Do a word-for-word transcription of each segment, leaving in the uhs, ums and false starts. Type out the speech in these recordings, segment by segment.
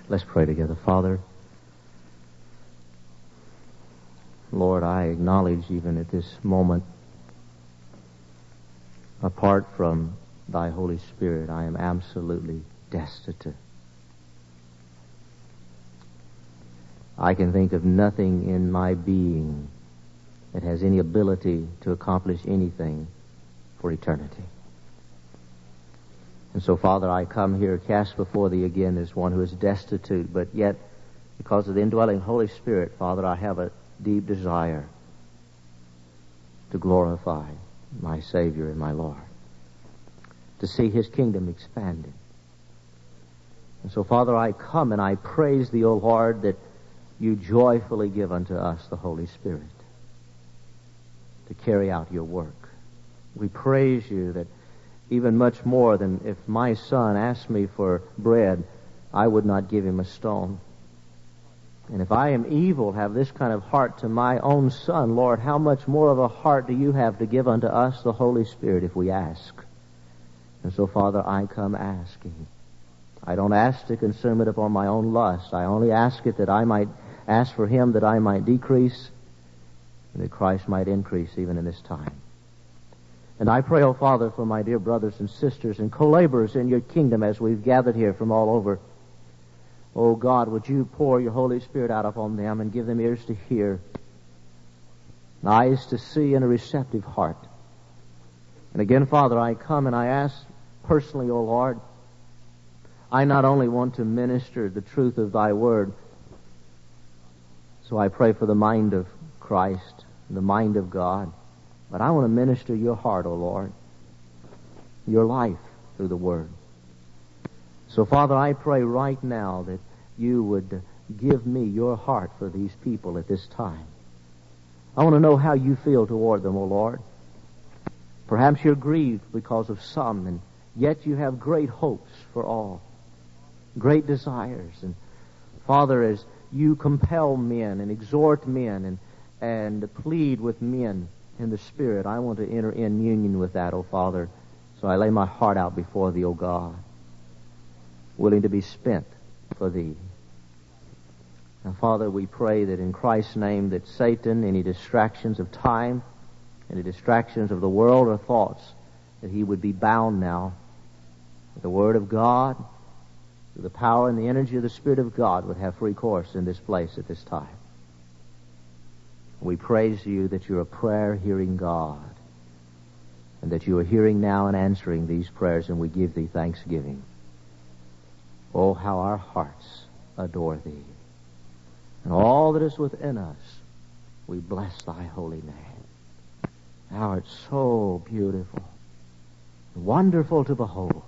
Let's pray together. Father, Lord, I acknowledge even at this moment, apart from Thy Holy Spirit, I am absolutely destitute. I can think of nothing in my being that has any ability to accomplish anything for eternity. And so, Father, I come here cast before Thee again as one who is destitute, but yet, because of the indwelling Holy Spirit, Father, I have a deep desire to glorify my Savior and my Lord, to see His kingdom expanded. And so, Father, I come and I praise Thee, O Lord, that You joyfully give unto us the Holy Spirit to carry out Your work. We praise You that even much more than if my son asked me for bread, I would not give him a stone. And if I am evil, have this kind of heart to my own son, Lord, how much more of a heart do You have to give unto us the Holy Spirit if we ask? And so, Father, I come asking. I don't ask to consume it upon my own lust. I only ask it that I might ask for Him, that I might decrease, and that Christ might increase even in this time. And I pray, O Father, for my dear brothers and sisters and co-laborers in Your kingdom as we've gathered here from all over. O God, would You pour Your Holy Spirit out upon them and give them ears to hear, eyes to see, and a receptive heart. And again, Father, I come and I ask personally, O Lord, I not only want to minister the truth of Thy word, so I pray for the mind of Christ, the mind of God, but I want to minister Your heart, O Lord, Your life through the Word. So, Father, I pray right now that You would give me Your heart for these people at this time. I want to know how You feel toward them, O Lord. Perhaps You're grieved because of some, and yet You have great hopes for all, great desires. And, Father, as You compel men and exhort men and, and plead with men in the Spirit, I want to enter in union with that, O Father. So I lay my heart out before Thee, O God, willing to be spent for Thee. Now, Father, we pray that in Christ's name that Satan, any distractions of time, any distractions of the world or thoughts, that he would be bound now with the Word of God, through the power and the energy of the Spirit of God would have free course in this place at this time. We praise You that You're a prayer-hearing God, and that You are hearing now and answering these prayers, and we give Thee thanksgiving. Oh, how our hearts adore Thee. And all that is within us, we bless Thy holy name. Thou art so beautiful, wonderful to behold.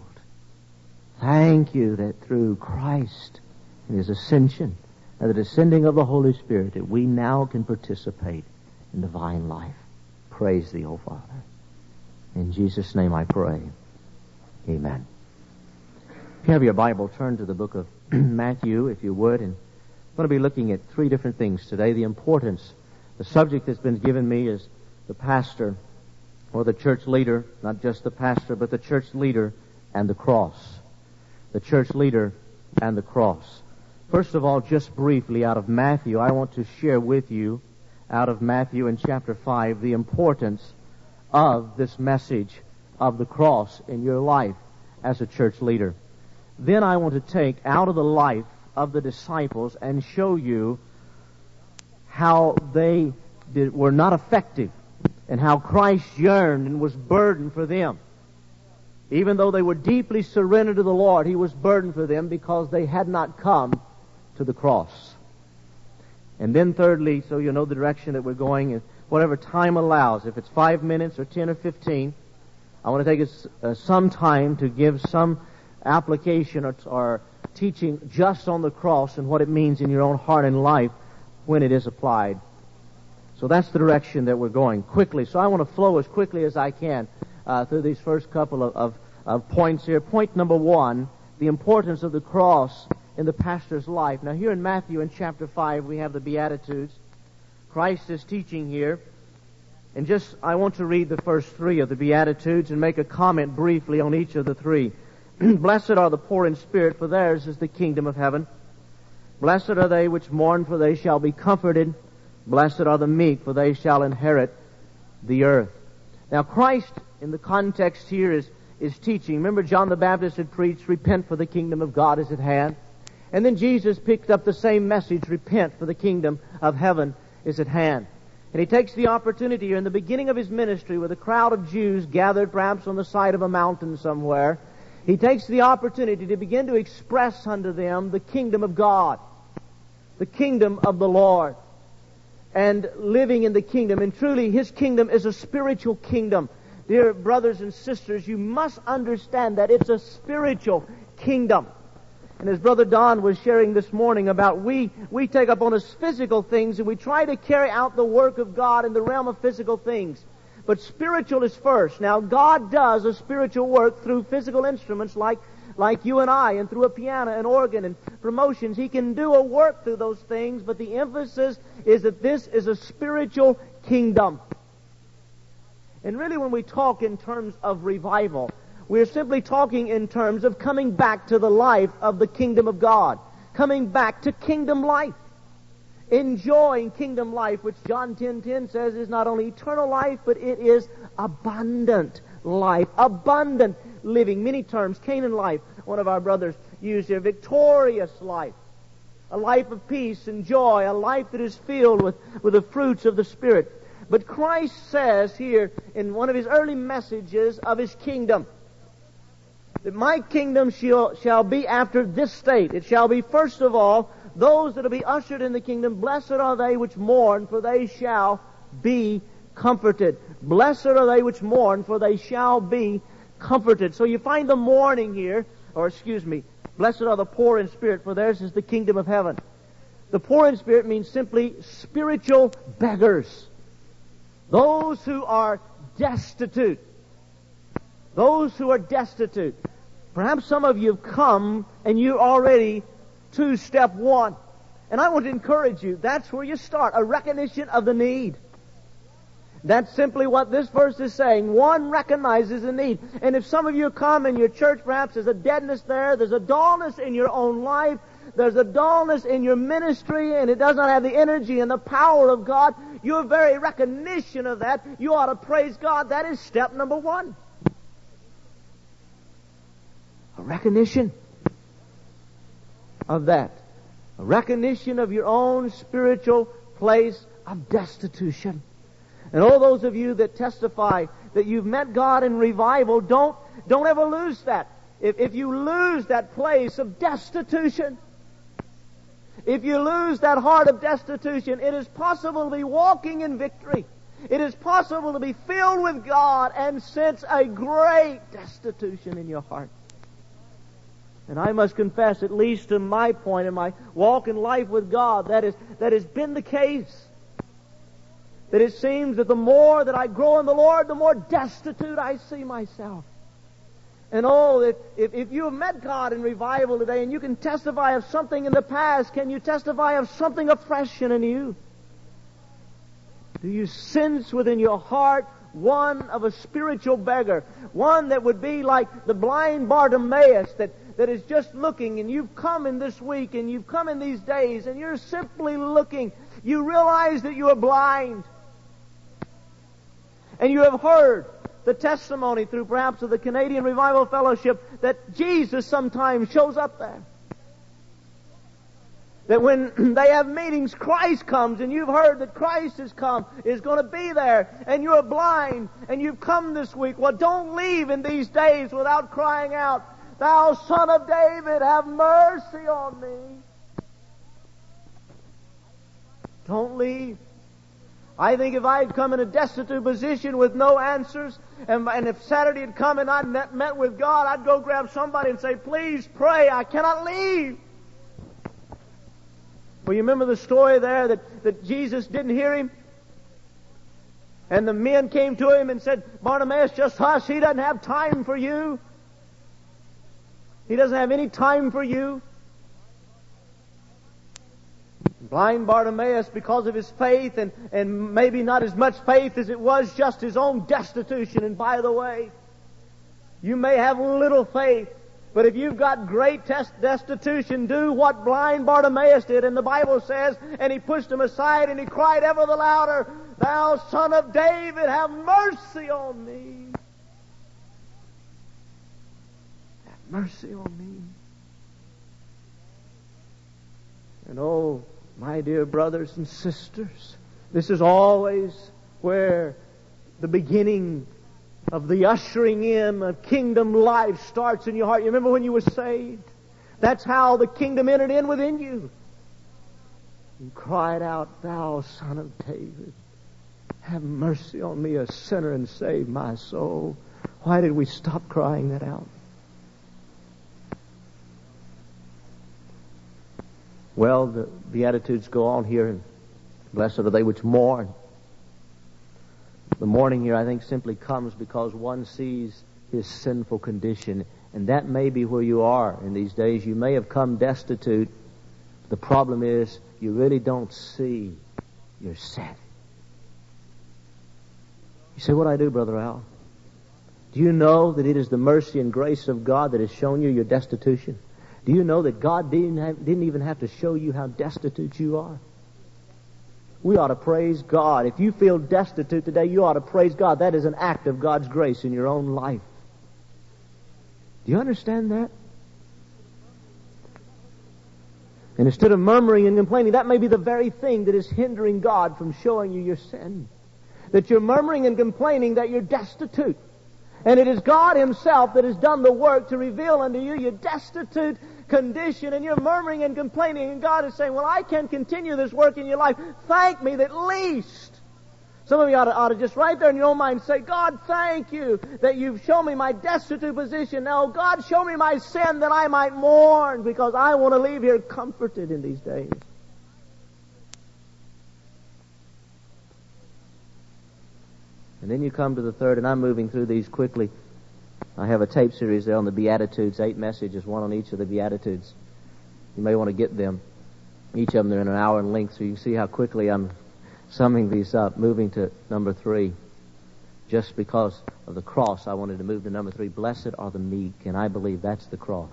Thank You that through Christ and His ascension and the descending of the Holy Spirit, that we now can participate in divine life. Praise Thee, O Father. In Jesus' name I pray. Amen. If you have your Bible, turn to the book of Matthew, if you would. And I'm going to be looking at three different things today. The importance, the subject that's been given me is the pastor or the church leader, not just the pastor, but the church leader and the cross. The church leader and the cross. First of all, just briefly out of Matthew, I want to share with you, out of Matthew in chapter five, the importance of this message of the cross in your life as a church leader. Then I want to take out of the life of the disciples and show you how they did, were not effective, and how Christ yearned and was burdened for them. Even though they were deeply surrendered to the Lord, He was burdened for them because they had not come to the cross. And then thirdly, so you know the direction that we're going, whatever time allows, if it's five minutes or ten or fifteen, I want to take us, uh, some time to give some application or, or teaching just on the cross and what it means in your own heart and life when it is applied. So that's the direction that we're going quickly. So I want to flow as quickly as I can uh, through these first couple of, of, of points here. Point number one, the importance of the cross in the pastor's life. Now here in Matthew in chapter five we have the Beatitudes. Christ is teaching here. And just, I want to read the first three of the Beatitudes and make a comment briefly on each of the three. Blessed are the poor in spirit, for theirs is the kingdom of heaven. Blessed are they which mourn, for they shall be comforted. Blessed are the meek, for they shall inherit the earth. Now Christ, in the context here, is, is teaching. Remember, John the Baptist had preached, repent, for the kingdom of God is at hand. And then Jesus picked up the same message, repent, for the kingdom of heaven is at hand. And he takes the opportunity here in the beginning of his ministry with a crowd of Jews gathered perhaps on the side of a mountain somewhere. He takes the opportunity to begin to express unto them the kingdom of God, the kingdom of the Lord, and living in the kingdom. And truly, His kingdom is a spiritual kingdom. Dear brothers and sisters, you must understand that it's a spiritual kingdom. And as Brother Don was sharing this morning about we, we take up on us physical things and we try to carry out the work of God in the realm of physical things. But spiritual is first. Now, God does a spiritual work through physical instruments like, like you and I, and through a piano and organ and promotions. He can do a work through those things, but the emphasis is that this is a spiritual kingdom. And really, when we talk in terms of revival, we're simply talking in terms of coming back to the life of the kingdom of God. Coming back to kingdom life. Enjoying kingdom life, which John ten ten says is not only eternal life, but it is abundant life. Abundant living. Many terms. Canaan life, one of our brothers used here. Victorious life. A life of peace and joy. A life that is filled with, with the fruits of the Spirit. But Christ says here in one of His early messages of His kingdom, that my kingdom shall, shall be after this state. It shall be, first of all, those that will be ushered in the kingdom. Blessed are they which mourn, for they shall be comforted. Blessed are they which mourn, for they shall be comforted. So you find the mourning here, or excuse me, blessed are the poor in spirit, for theirs is the kingdom of heaven. The poor in spirit means simply spiritual beggars. Those who are destitute. Those who are destitute. Perhaps some of you have come and you're already to step one. And I want to encourage you, that's where you start, a recognition of the need. That's simply what this verse is saying. One recognizes the need. And if some of you come in your church, perhaps there's a deadness there, there's a dullness in your own life, there's a dullness in your ministry, and it does not have the energy and the power of God, your very recognition of that, you ought to praise God. That is step number one. A recognition of that. A recognition of your own spiritual place of destitution. And all those of you that testify that you've met God in revival, don't, don't ever lose that. If, if you lose that place of destitution, if you lose that heart of destitution, it is possible to be walking in victory. It is possible to be filled with God and sense a great destitution in your heart. And I must confess, at least to my point in my walk in life with God, that is that has been the case. That it seems that the more that I grow in the Lord, the more destitute I see myself. And oh, if, if, if you have met God in revival today and you can testify of something in the past, can you testify of something afresh and anew? Do you sense within your heart one of a spiritual beggar? One that would be like the blind Bartimaeus that that is just looking, and you've come in this week, and you've come in these days, and you're simply looking. You realize that you are blind. And you have heard the testimony through perhaps of the Canadian Revival Fellowship that Jesus sometimes shows up there. That when they have meetings, Christ comes, and you've heard that Christ has come, is going to be there, and you're blind, and you've come this week. Well, don't leave in these days without crying out, Thou Son of David, have mercy on me. Don't leave. I think if I had come in a destitute position with no answers, and, and if Saturday had come and I'd met, met with God, I'd go grab somebody and say, please pray, I cannot leave. Well, you remember the story there that, that Jesus didn't hear him? And the men came to him and said, Bartimaeus, just hush, he doesn't have time for you. He doesn't have any time for you. Blind Bartimaeus, because of his faith, and, and maybe not as much faith as it was just his own destitution. And by the way, you may have little faith, But if you've got great test destitution, do what blind Bartimaeus did. And the Bible says, and he pushed him aside and he cried ever the louder, "Thou Son of David, have mercy on me. Have mercy on me." And oh, my dear brothers and sisters, this is always where the beginning of the ushering in of kingdom life starts in your heart. You remember when you were saved? That's how the kingdom entered in within you. You cried out, "Thou Son of David, have mercy on me, a sinner, and save my soul." Why did we stop crying that out? Well, the Beatitudes go on here, and blessed are they which mourn. The mourning here, I think, simply comes because one sees his sinful condition, and that may be where you are in these days. You may have come destitute. The problem is you really don't see your sin. You say, "What do I do, Brother Al?" Do you know that it is the mercy and grace of God that has shown you your destitution? Do you know that God didn't, have, didn't even have to show you how destitute you are? We ought to praise God. If you feel destitute today, you ought to praise God. That is an act of God's grace in your own life. Do you understand that? And instead of murmuring and complaining, that may be the very thing that is hindering God from showing you your sin. That you're murmuring and complaining that you're destitute. And it is God Himself that has done the work to reveal unto you your destitute condition, and you're murmuring and complaining, and God is saying, "Well, I can continue this work in your life. Thank me that at least." Some of you ought to, ought to just right there in your own mind say, "God, thank you that you've shown me my destitute position. Now, God, show me my sin that I might mourn, because I want to leave here comforted in these days." And then you come to the third, and I'm moving through these quickly. I have a tape series there on the Beatitudes, eight messages, one on each of the Beatitudes. You may want to get them. Each of them, they're in an hour in length, so you can see how quickly I'm summing these up. Moving to number three. Just because of the cross, I wanted to move to number three. Blessed are the meek, and I believe that's the cross.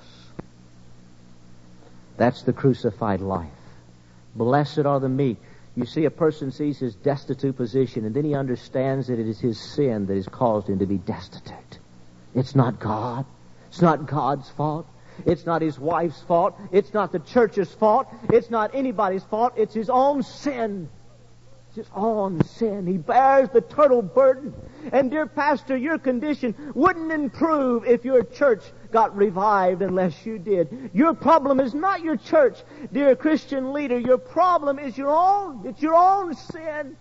That's the crucified life. Blessed are the meek. You see, a person sees his destitute position, and then he understands that it is his sin that has caused him to be destitute. It's not God. It's not God's fault. It's not his wife's fault. It's not the church's fault. It's not anybody's fault. It's his own sin. It's his own sin. He bears the total burden. And dear pastor, your condition wouldn't improve if your church got revived unless you did. Your problem is not your church, dear Christian leader. Your problem is your own. It's your own sin.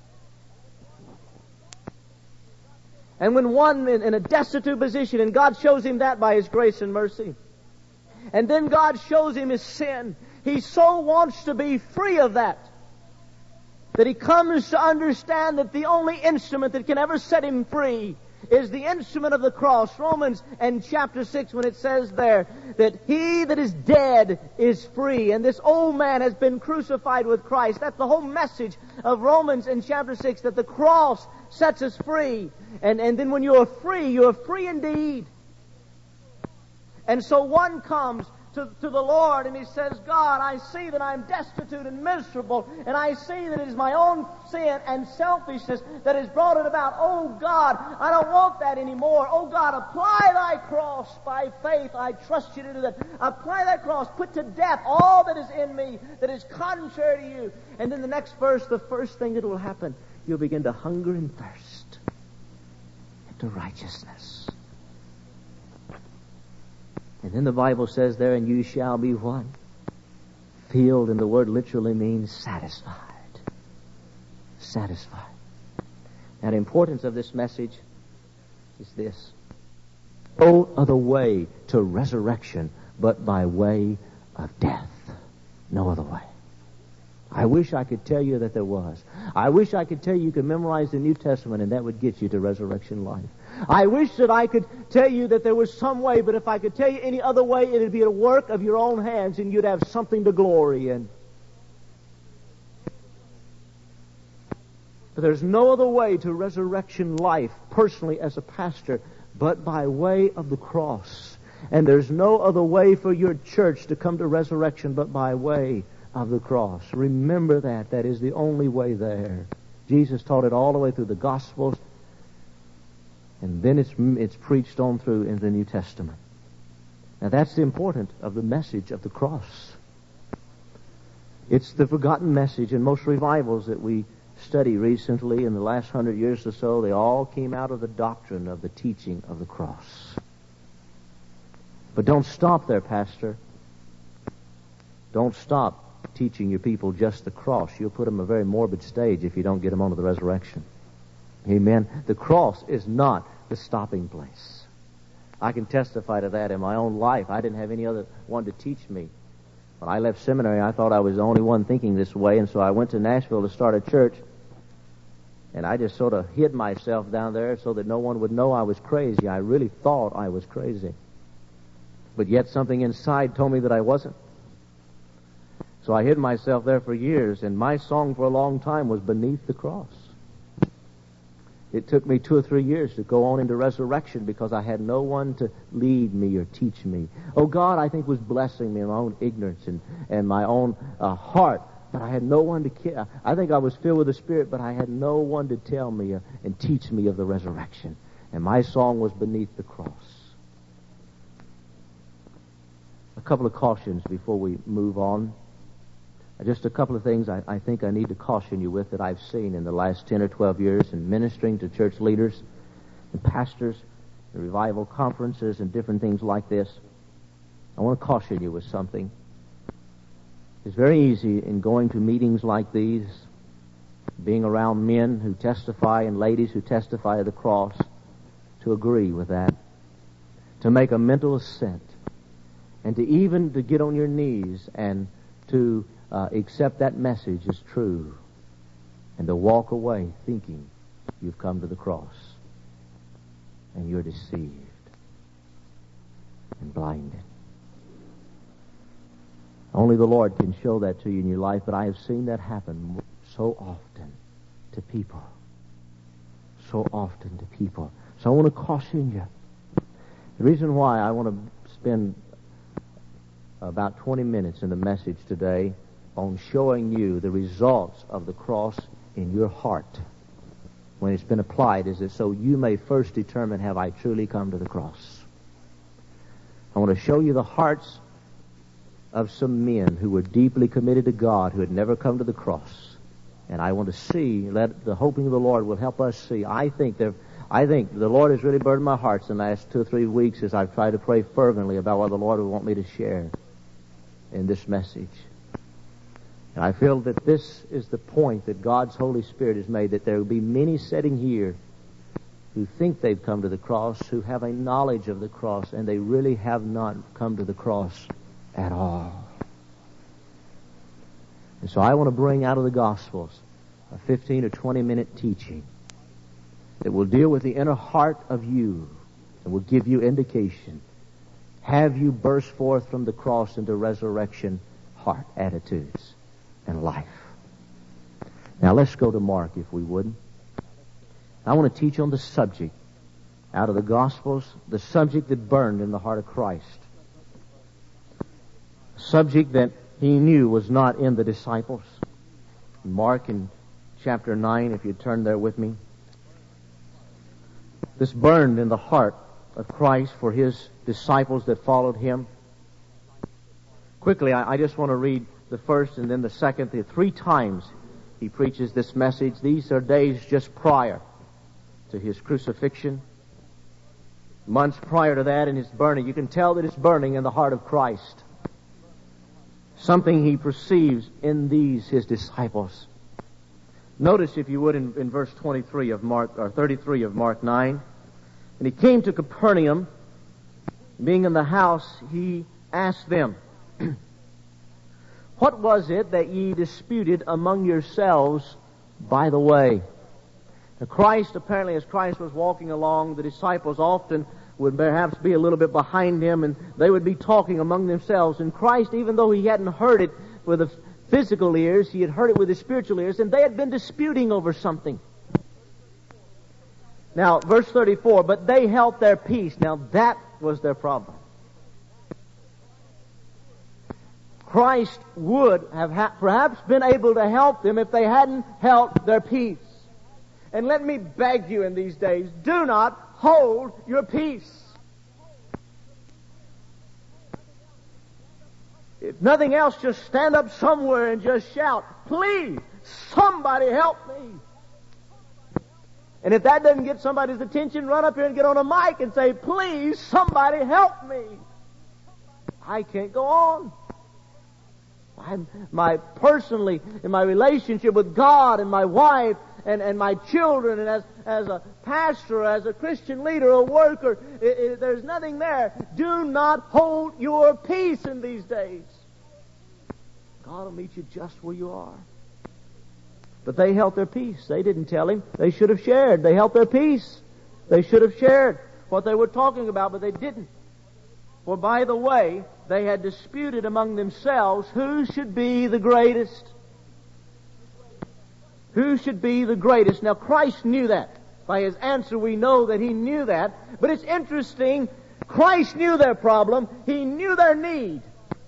And when one in, in a destitute position, and God shows him that by His grace and mercy, and then God shows him his sin, he so wants to be free of that, that he comes to understand that the only instrument that can ever set him free is the instrument of the cross. Romans and chapter six, when it says there that he that is dead is free, and this old man has been crucified with Christ. That's the whole message of Romans in chapter six, that the cross sets us free. And, and then when you are free, you are free indeed. And so one comes to, to the Lord and he says, "God, I see that I'm destitute and miserable, and I see that it is my own sin and selfishness that has brought it about. Oh God, I don't want that anymore. Oh God, apply Thy cross by faith. I trust You to do that. Apply that cross. Put to death all that is in me that is contrary to You." And then the next verse, the first thing that will happen, you'll begin to hunger and thirst after righteousness. And then the Bible says there, "And you shall be" what? Filled, and the word literally means satisfied. Satisfied. Now the importance of this message is this. No other way to resurrection but by way of death. No other way. I wish I could tell you that there was. I wish I could tell you you could memorize the New Testament and that would get you to resurrection life. I wish that I could tell you that there was some way, but if I could tell you any other way, it would be a work of your own hands and you'd have something to glory in. But there's no other way to resurrection life, personally as a pastor, but by way of the cross. And there's no other way for your church to come to resurrection but by way of the cross. Remember that. That is the only way there. Jesus taught it all the way through the Gospels, and then it's it's preached on through in the New Testament. Now that's the importance of the message of the cross. It's the forgotten message, and most revivals that we study recently in the last hundred years or so, they all came out of the doctrine of the teaching of the cross. But don't stop there, Pastor. Don't stop teaching your people just the cross. You'll put them in a very morbid stage if you don't get them onto the resurrection. Amen. The cross is not the stopping place. I can testify to that in my own life. I didn't have any other one to teach me. When I left seminary, I thought I was the only one thinking this way, and so I went to Nashville to start a church, and I just sort of hid myself down there so that no one would know I was crazy. I really thought I was crazy. But yet something inside told me that I wasn't. So I hid myself there for years, and my song for a long time was Beneath the Cross. It took me two or three years to go on into resurrection because I had no one to lead me or teach me. Oh, God, I think, was blessing me in my own ignorance and, and my own uh, heart, but I had no one to care. I think I was filled with the Spirit, but I had no one to tell me uh, and teach me of the resurrection. And my song was Beneath the Cross. A couple of cautions before we move on. Just a couple of things I, I think I need to caution you with that I've seen in the last ten or twelve years in ministering to church leaders and pastors and revival conferences and different things like this. I want to caution you with something. It's very easy in going to meetings like these, being around men who testify and ladies who testify of the cross, to agree with that, to make a mental assent, and to even to get on your knees and to Uh, accept that message as true, and to walk away thinking you've come to the cross, and you're deceived and blinded. Only the Lord can show that to you in your life, but I have seen that happen so often to people. So often to people. So I want to caution you. The reason why I want to spend about twenty minutes in the message today on showing you the results of the cross in your heart when it's been applied is that so you may first determine, have I truly come to the cross? I want to show you the hearts of some men who were deeply committed to God, who had never come to the cross. And I want to see, let the hoping of the Lord will help us see. I think there, I think the Lord has really burdened my heart in the last two or three weeks as I've tried to pray fervently about what the Lord would want me to share in this message. And I feel that this is the point that God's Holy Spirit has made, that there will be many sitting here who think they've come to the cross, who have a knowledge of the cross, and they really have not come to the cross at all. And so I want to bring out of the Gospels a fifteen or twenty minute teaching that will deal with the inner heart of you and will give you indication. Have you burst forth from the cross into resurrection heart attitudes and life? Now let's go to Mark, if we would. I want to teach on the subject out of the Gospels, the subject that burned in the heart of Christ. A subject that he knew was not in the disciples. Mark in chapter nine, if you turn there with me. This burned in the heart of Christ for his disciples that followed him. Quickly, I, I just want to read the first and then the second. The three times he preaches this message. These are days just prior to his crucifixion. Months prior to that, and it's burning. You can tell that it's burning in the heart of Christ. Something he perceives in these, his disciples. Notice, if you would, in, in verse twenty-three of Mark, or thirty-three of Mark nine. And he came to Capernaum. Being in the house, he asked them, what was it that ye disputed among yourselves by the way? Now Christ, apparently as Christ was walking along, the disciples often would perhaps be a little bit behind him, and they would be talking among themselves. And Christ, even though he hadn't heard it with the physical ears, he had heard it with his spiritual ears, and they had been disputing over something. Now, verse thirty-four, but they held their peace. Now that was their problem. Christ would have ha- perhaps been able to help them if they hadn't held their peace. And let me beg you in these days, do not hold your peace. If nothing else, just stand up somewhere and just shout, please, somebody help me. And if that doesn't get somebody's attention, run up here and get on a mic and say, please, somebody help me. I can't go on. I'm, my personally, in my relationship with God and my wife and, and my children and as, as a pastor, as a Christian leader, a worker, it, it, there's nothing there. Do not hold your peace in these days. God will meet you just where you are. But they held their peace. They didn't tell him. They should have shared. They held their peace. They should have shared what they were talking about, but they didn't. For by the way, they had disputed among themselves who should be the greatest. Who should be the greatest? Now Christ knew that. By his answer we know that he knew that. But it's interesting, Christ knew their problem. He knew their need.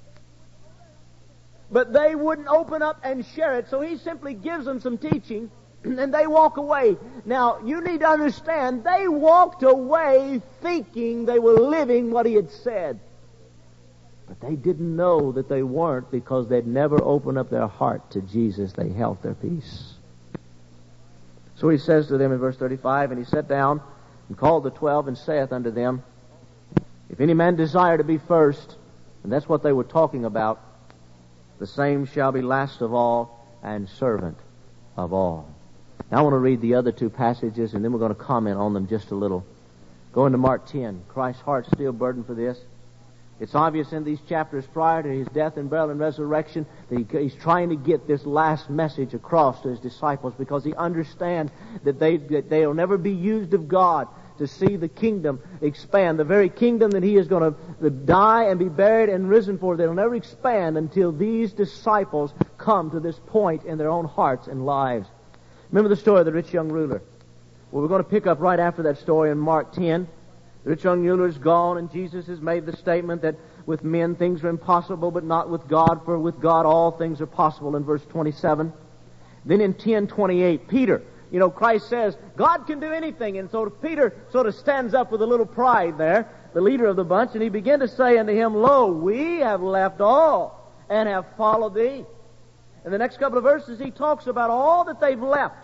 But they wouldn't open up and share it, so he simply gives them some teaching, and they walk away. Now, you need to understand, they walked away thinking they were living what he had said. But they didn't know that they weren't, because they'd never opened up their heart to Jesus. They held their peace. So he says to them in verse thirty-five, and he sat down and called the twelve and saith unto them, if any man desire to be first, and that's what they were talking about, the same shall be last of all and servant of all. Now I want to read the other two passages, and then we're going to comment on them just a little. Go into Mark ten. Christ's heart still burdened for this. It's obvious in these chapters prior to his death and burial and resurrection that he, he's trying to get this last message across to his disciples, because he understands that they that they'll never be used of God to see the kingdom expand. The very kingdom that he is going to die and be buried and risen for, they'll never expand until these disciples come to this point in their own hearts and lives. Remember the story of the rich young ruler? Well, we're going to pick up right after that story in Mark ten. The rich young ruler is gone, and Jesus has made the statement that with men things are impossible, but not with God, for with God all things are possible, in verse twenty-seven. Then in ten twenty-eight, Peter, you know, Christ says, God can do anything. And so Peter sort of stands up with a little pride there, the leader of the bunch, and he began to say unto him, lo, we have left all and have followed thee. In the next couple of verses, he talks about all that they've left.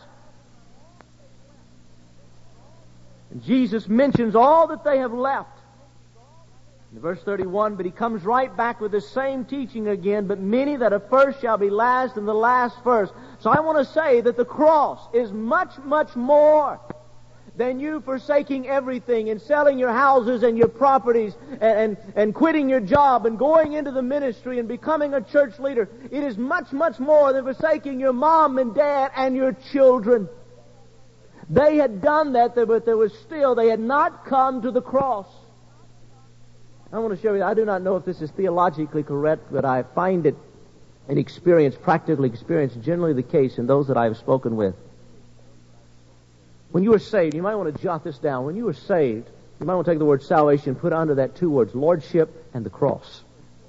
And Jesus mentions all that they have left. In verse thirty-one, but he comes right back with the same teaching again, but many that are first shall be last, and the last first. So I want to say that the cross is much, much more than you forsaking everything and selling your houses and your properties and, and, and quitting your job and going into the ministry and becoming a church leader. It is much, much more than forsaking your mom and dad and your children. They had done that, but there was still, they had not come to the cross. I want to show you, I do not know if this is theologically correct, but I find it an experience, practical experience, generally the case in those that I have spoken with. When you were saved, you might want to jot this down. When you were saved, you might want to take the word salvation and put under that two words, lordship and the cross.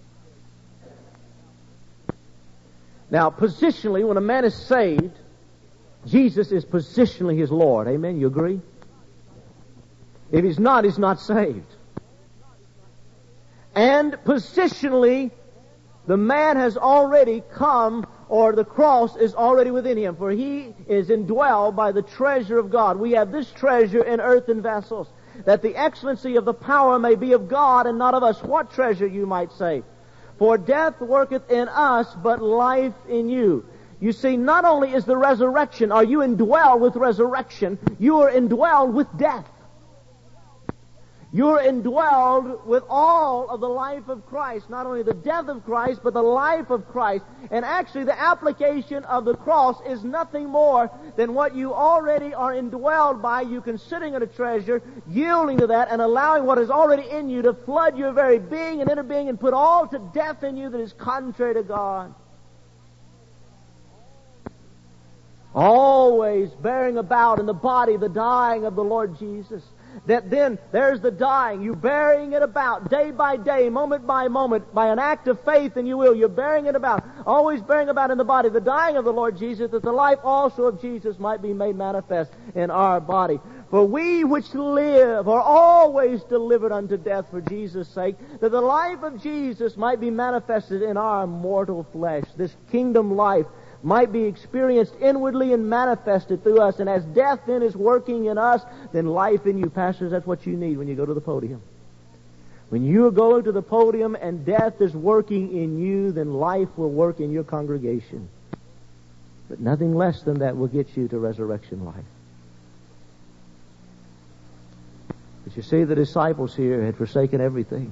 Now, positionally, when a man is saved, Jesus is positionally his Lord. Amen? You agree? If he's not, he's not saved. And positionally, the man has already come, or the cross is already within him, for he is indwelled by the treasure of God. We have this treasure in earthen vessels, that the excellency of the power may be of God and not of us. What treasure, you might say? For death worketh in us, but life in you. You see, not only is the resurrection, are you indwelled with resurrection, you are indwelled with death. You're indwelled with all of the life of Christ. Not only the death of Christ, but the life of Christ. And actually, the application of the cross is nothing more than what you already are indwelled by. You considering it a treasure, yielding to that, and allowing what is already in you to flood your very being and inner being and put all to death in you that is contrary to God. Always bearing about in the body the dying of the Lord Jesus. that then there's the dying. You're bearing it about day by day, moment by moment, by an act of faith, and you will. You're bearing it about, always bearing about in the body the dying of the Lord Jesus, that the life also of Jesus might be made manifest in our body. For we which live are always delivered unto death for Jesus' sake, that the life of Jesus might be manifested in our mortal flesh. This kingdom life might be experienced inwardly and manifested through us. And as death then is working in us, then life in you. Pastors, that's what you need when you go to the podium. When you go to the podium and death is working in you, then life will work in your congregation. But nothing less than that will get you to resurrection life. But you see, the disciples here had forsaken everything.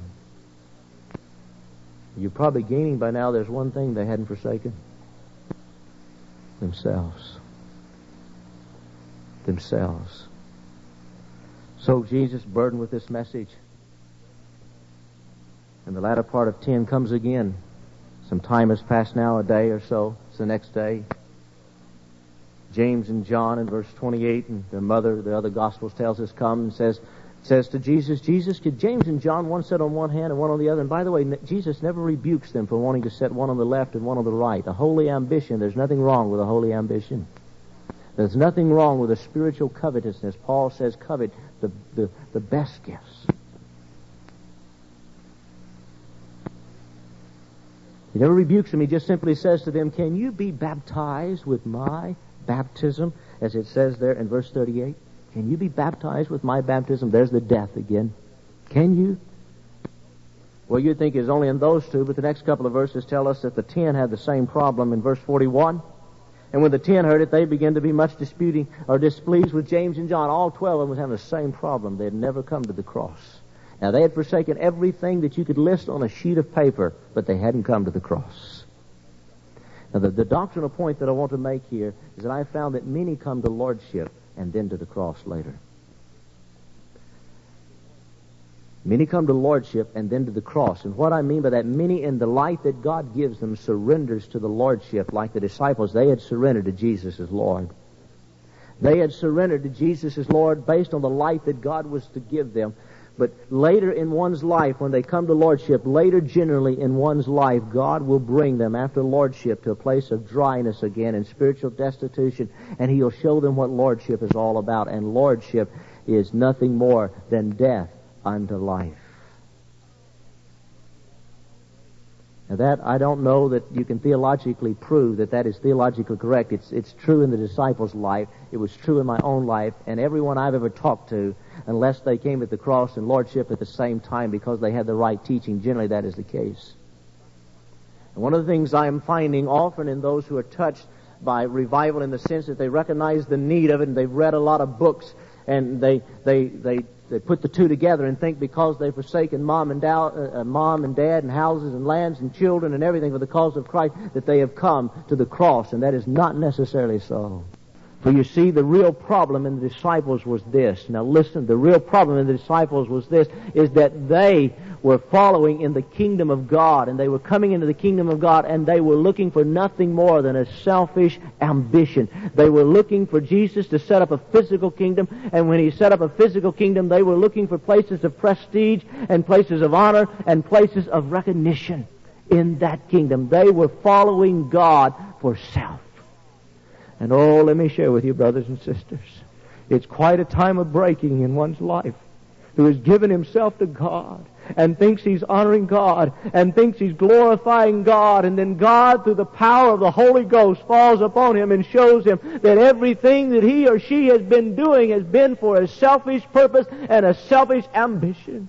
You're probably gaining by now there's one thing they hadn't forsaken. Themselves. Themselves. So Jesus, burdened with this message, and the latter part of ten comes again. Some time has passed now, a day or so. It's the next day. James and John in verse twenty-eight, and their mother, the other Gospels tells us, come and says, says to Jesus, Jesus, could James and John, one sit on one hand and one on the other? And by the way, Jesus never rebukes them for wanting to set one on the left and one on the right. A holy ambition, there's nothing wrong with a holy ambition. There's nothing wrong with a spiritual covetousness. Paul says covet the, the, the best gifts. He never rebukes them. He just simply says to them, can you be baptized with my baptism? As it says there in verse thirty-eight. Can you be baptized with my baptism? There's the death again. Can you? Well, you'd think it's only in those two, but the next couple of verses tell us that the ten had the same problem in verse forty-one. And when the ten heard it, they began to be much disputing or displeased with James and John. All twelve of them was having the same problem. They had never come to the cross. Now, they had forsaken everything that you could list on a sheet of paper, but they hadn't come to the cross. Now, the, the doctrinal point that I want to make here is that I found that many come to lordship and then to the cross later. Many come to lordship and then to the cross. And what I mean by that, many in the light that God gives them surrenders to the lordship, like the disciples. They had surrendered to Jesus as Lord. They had surrendered to Jesus as Lord based on the light that God was to give them. But later in one's life, when they come to lordship, later generally in one's life, God will bring them after lordship to a place of dryness again and spiritual destitution, and He'll show them what lordship is all about. And lordship is nothing more than death unto life. Now that, I don't know that you can theologically prove that that is theologically correct. It's, it's true in the disciples' life. It was true in my own life. And everyone I've ever talked to, unless they came at the cross and lordship at the same time because they had the right teaching, generally that is the case. And one of the things I am finding often in those who are touched by revival in the sense that they recognize the need of it and they've read a lot of books and they, they, they, They put the two together and think because they've forsaken mom and, da- uh, mom and dad and houses and lands and children and everything for the cause of Christ that they have come to the cross. And that is not necessarily so. For you see, the real problem in the disciples was this. Now listen, the real problem in the disciples was this, is that they were following in the kingdom of God, and they were coming into the kingdom of God, and they were looking for nothing more than a selfish ambition. They were looking for Jesus to set up a physical kingdom, and when He set up a physical kingdom, they were looking for places of prestige and places of honor and places of recognition in that kingdom. They were following God for self. And oh, let me share with you, brothers and sisters, it's quite a time of breaking in one's life, who has given himself to God and thinks he's honoring God and thinks he's glorifying God, and then God, through the power of the Holy Ghost, falls upon him and shows him that everything that he or she has been doing has been for a selfish purpose and a selfish ambition.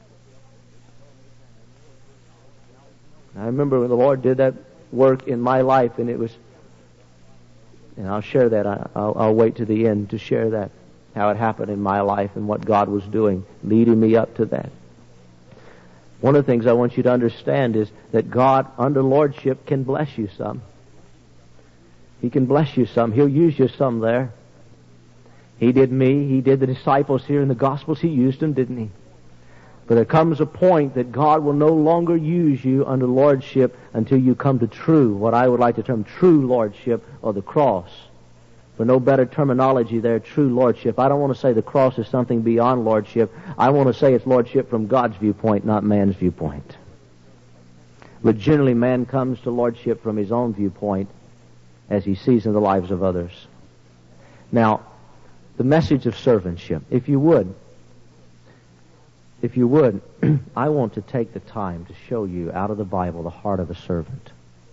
I remember when the Lord did that work in my life, and it was And I'll share that. I'll, I'll wait to the end to share that, how it happened in my life and what God was doing, leading me up to that. One of the things I want you to understand is that God, under lordship, can bless you some. He can bless you some. He'll use you some there. He did me. He did the disciples here in the Gospels. He used them, didn't He? But there comes a point that God will no longer use you under lordship until you come to true, what I would like to term true lordship, or the cross. For no better terminology there, true lordship. I don't want to say the cross is something beyond lordship. I want to say it's lordship from God's viewpoint, not man's viewpoint. But generally man comes to lordship from his own viewpoint as he sees in the lives of others. Now, the message of servantship. If you would, if you would, I want to take the time to show you out of the Bible the heart of a servant,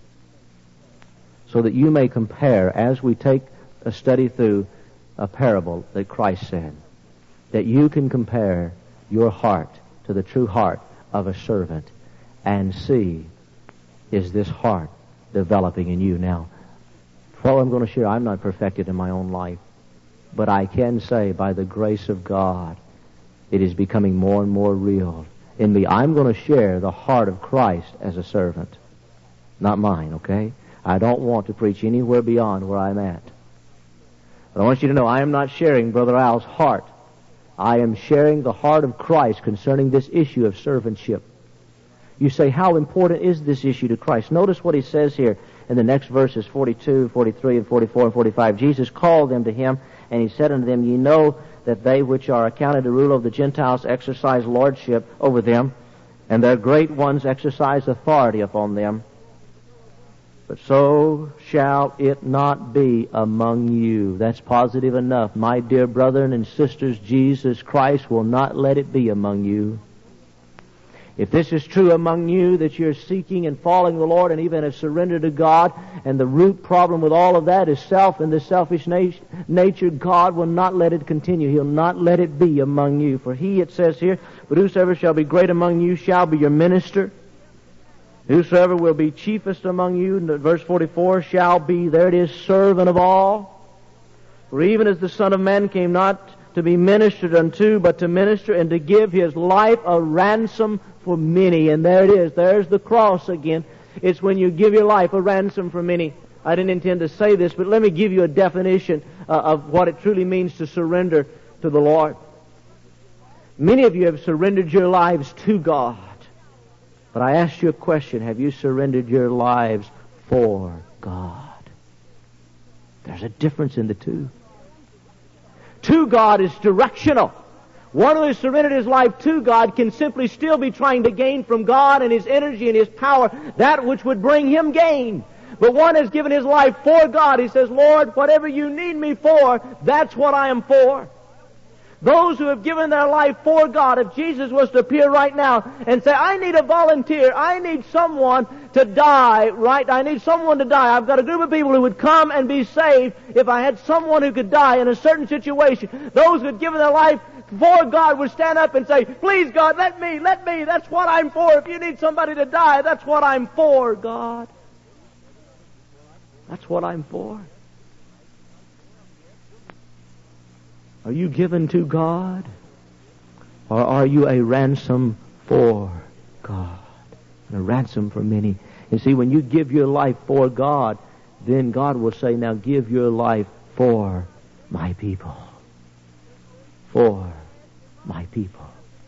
so that you may compare as we take a study through a parable that Christ said, that you can compare your heart to the true heart of a servant and see, is this heart developing in you? Now, for what I'm going to share, I'm not perfected in my own life, but I can say by the grace of God, it is becoming more and more real in me. I'm going to share the heart of Christ as a servant, not mine, okay? I don't want to preach anywhere beyond where I'm at. But I want you to know I am not sharing Brother Al's heart. I am sharing the heart of Christ concerning this issue of servantship. You say, how important is this issue to Christ? Notice what he says here in the next verses, forty-two, forty-three, and forty-four, and forty-five. Jesus called them to him, and he said unto them, Ye know that they which are accounted to rule over the Gentiles exercise lordship over them, and their great ones exercise authority upon them. But so shall it not be among you. That's positive enough. My dear brethren and sisters, Jesus Christ will not let it be among you. If this is true among you, that you're seeking and following the Lord and even have surrendered to God, and the root problem with all of that is self and the selfish nat- nature, God will not let it continue. He'll not let it be among you. For he, it says here, but whosoever shall be great among you shall be your minister. Whosoever will be chiefest among you, verse forty-four, shall be, there it is, servant of all. For even as the Son of Man came not to be ministered unto, but to minister and to give his life a ransom for many. And there it is. There's the cross again. It's when you give your life a ransom for many. I didn't intend to say this, but let me give you a definition uh, of what it truly means to surrender to the Lord. Many of you have surrendered your lives to God. But I asked you a question. Have you surrendered your lives for God? There's a difference in the two. To God is directional. One who has surrendered his life to God can simply still be trying to gain from God and his energy and his power that which would bring him gain. But one has given his life for God. He says, Lord, whatever you need me for, that's what I am for. Those who have given their life for God, if Jesus was to appear right now and say, I need a volunteer, I need someone to die, right? I need someone to die. I've got a group of people who would come and be saved if I had someone who could die in a certain situation. Those who have given their life for God would stand up and say, please God, let me, let me, that's what I'm for. If you need somebody to die, that's what I'm for, God. That's what I'm for. Are you given to God? Or are you a ransom for God? A ransom for many. And see, when you give your life for God, then God will say, now give your life for my people. For my people.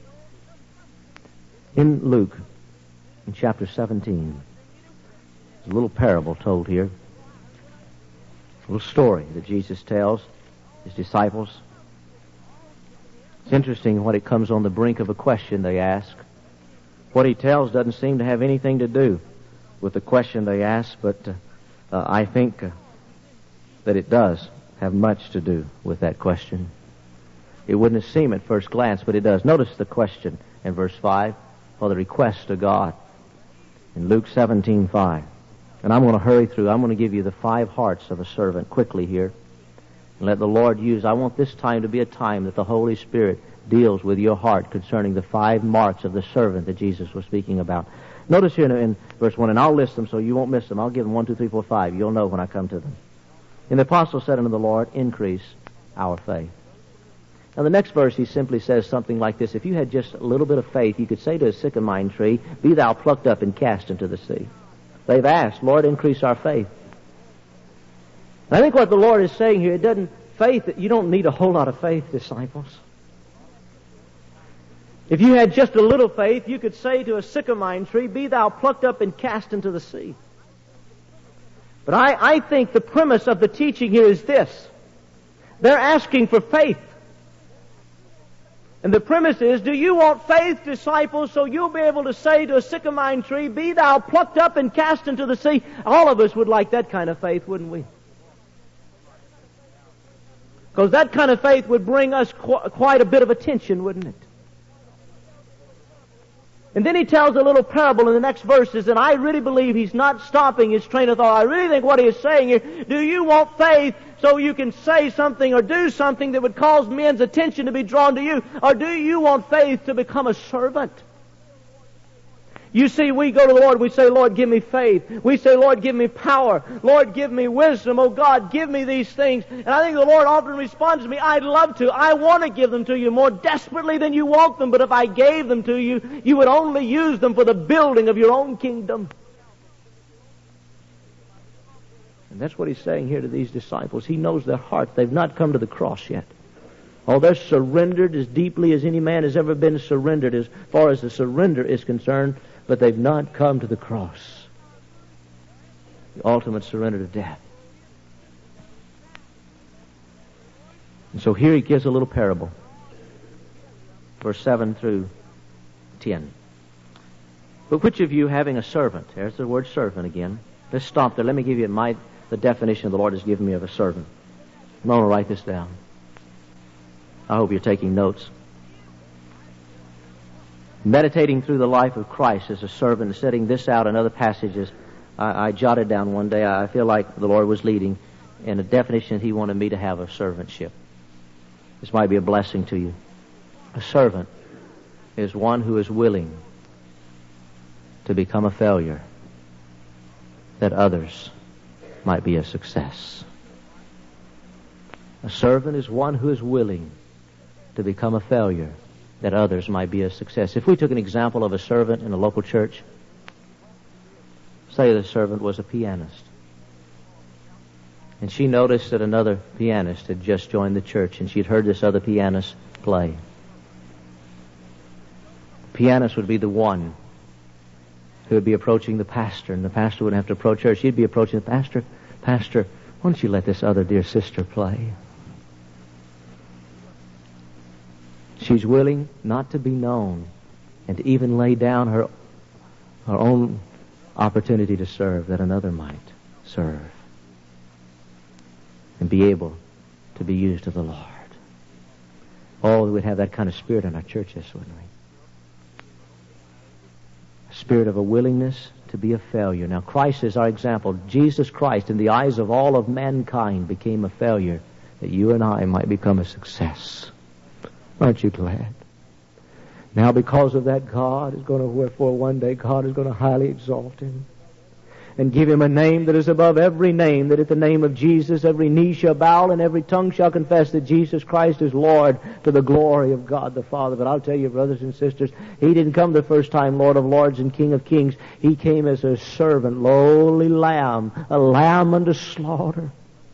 In Luke, in chapter seventeen, there's a little parable told here. A little story that Jesus tells his disciples. It's interesting when it comes on the brink of a question they ask. What he tells doesn't seem to have anything to do with the question they ask, but uh, uh, I think uh, that it does have much to do with that question. It wouldn't seem at first glance, but it does. Notice the question in verse five, for the request of God. In Luke seventeen five. And I'm going to hurry through. I'm going to give you the five hearts of a servant quickly here. And let the Lord use, I want this time to be a time that the Holy Spirit deals with your heart concerning the five marks of the servant that Jesus was speaking about. Notice here in, in verse one, and I'll list them so you won't miss them. I'll give them one, two, three, four, five. You'll know when I come to them. And the apostle said unto the Lord, increase our faith. Now the next verse he simply says something like this. If you had just a little bit of faith, you could say to a sycamore tree, be thou plucked up and cast into the sea. They've asked, Lord, increase our faith. I think what the Lord is saying here, it doesn't, faith, you don't need a whole lot of faith, disciples. If you had just a little faith, you could say to a sycamore tree, be thou plucked up and cast into the sea. But I, I think the premise of the teaching here is this. They're asking for faith. And the premise is, do you want faith, disciples, so you'll be able to say to a sycamore tree, be thou plucked up and cast into the sea? All of us would like that kind of faith, wouldn't we? Because that kind of faith would bring us qu- quite a bit of attention, wouldn't it? And then he tells a little parable in the next verses, and I really believe he's not stopping his train of thought. I really think what he is saying here, do you want faith so you can say something or do something that would cause men's attention to be drawn to you? Or do you want faith to become a servant? You see, we go to the Lord, we say, Lord, give me faith. We say, Lord, give me power. Lord, give me wisdom. Oh God, give me these things. And I think the Lord often responds to me, I'd love to. I want to give them to you more desperately than you want them. But if I gave them to you, you would only use them for the building of your own kingdom. And that's what he's saying here to these disciples. He knows their heart. They've not come to the cross yet. Oh, they're surrendered as deeply as any man has ever been surrendered as far as the surrender is concerned. But they've not come to the cross. The ultimate surrender to death. And so here he gives a little parable. Verse seven through ten. But which of you having a servant, there's the word servant again. Let's stop there. Let me give you my the definition the Lord has given me of a servant. I'm going to write this down. I hope you're taking notes. Meditating through the life of Christ as a servant and setting this out in other passages, I, I jotted down one day, I feel like the Lord was leading in a definition He wanted me to have of servantship. This might be a blessing to you. A servant is one who is willing to become a failure that others might be a success. A servant is one who is willing to become a failure that others might be a success. If we took an example of a servant in a local church, say the servant was a pianist, and she noticed that another pianist had just joined the church, and she'd heard this other pianist play. The pianist would be the one who would be approaching the pastor, and the pastor wouldn't have to approach her. She'd be approaching the pastor. Pastor, why don't you let this other dear sister play? She's willing not to be known and to even lay down her, her own opportunity to serve that another might serve and be able to be used of the Lord. Oh, we would have that kind of spirit in our churches, wouldn't we? A spirit of a willingness to be a failure. Now, Christ is our example. Jesus Christ, in the eyes of all of mankind, became a failure that you and I might become a success. Aren't you glad? Now, because of that, God is going to, wherefore one day God is going to highly exalt Him and give Him a name that is above every name, that at the name of Jesus every knee shall bow and every tongue shall confess that Jesus Christ is Lord, to the glory of God the Father. But I'll tell you, brothers and sisters, He didn't come the first time Lord of Lords and King of Kings. He came as a servant, lowly lamb, a lamb unto slaughter.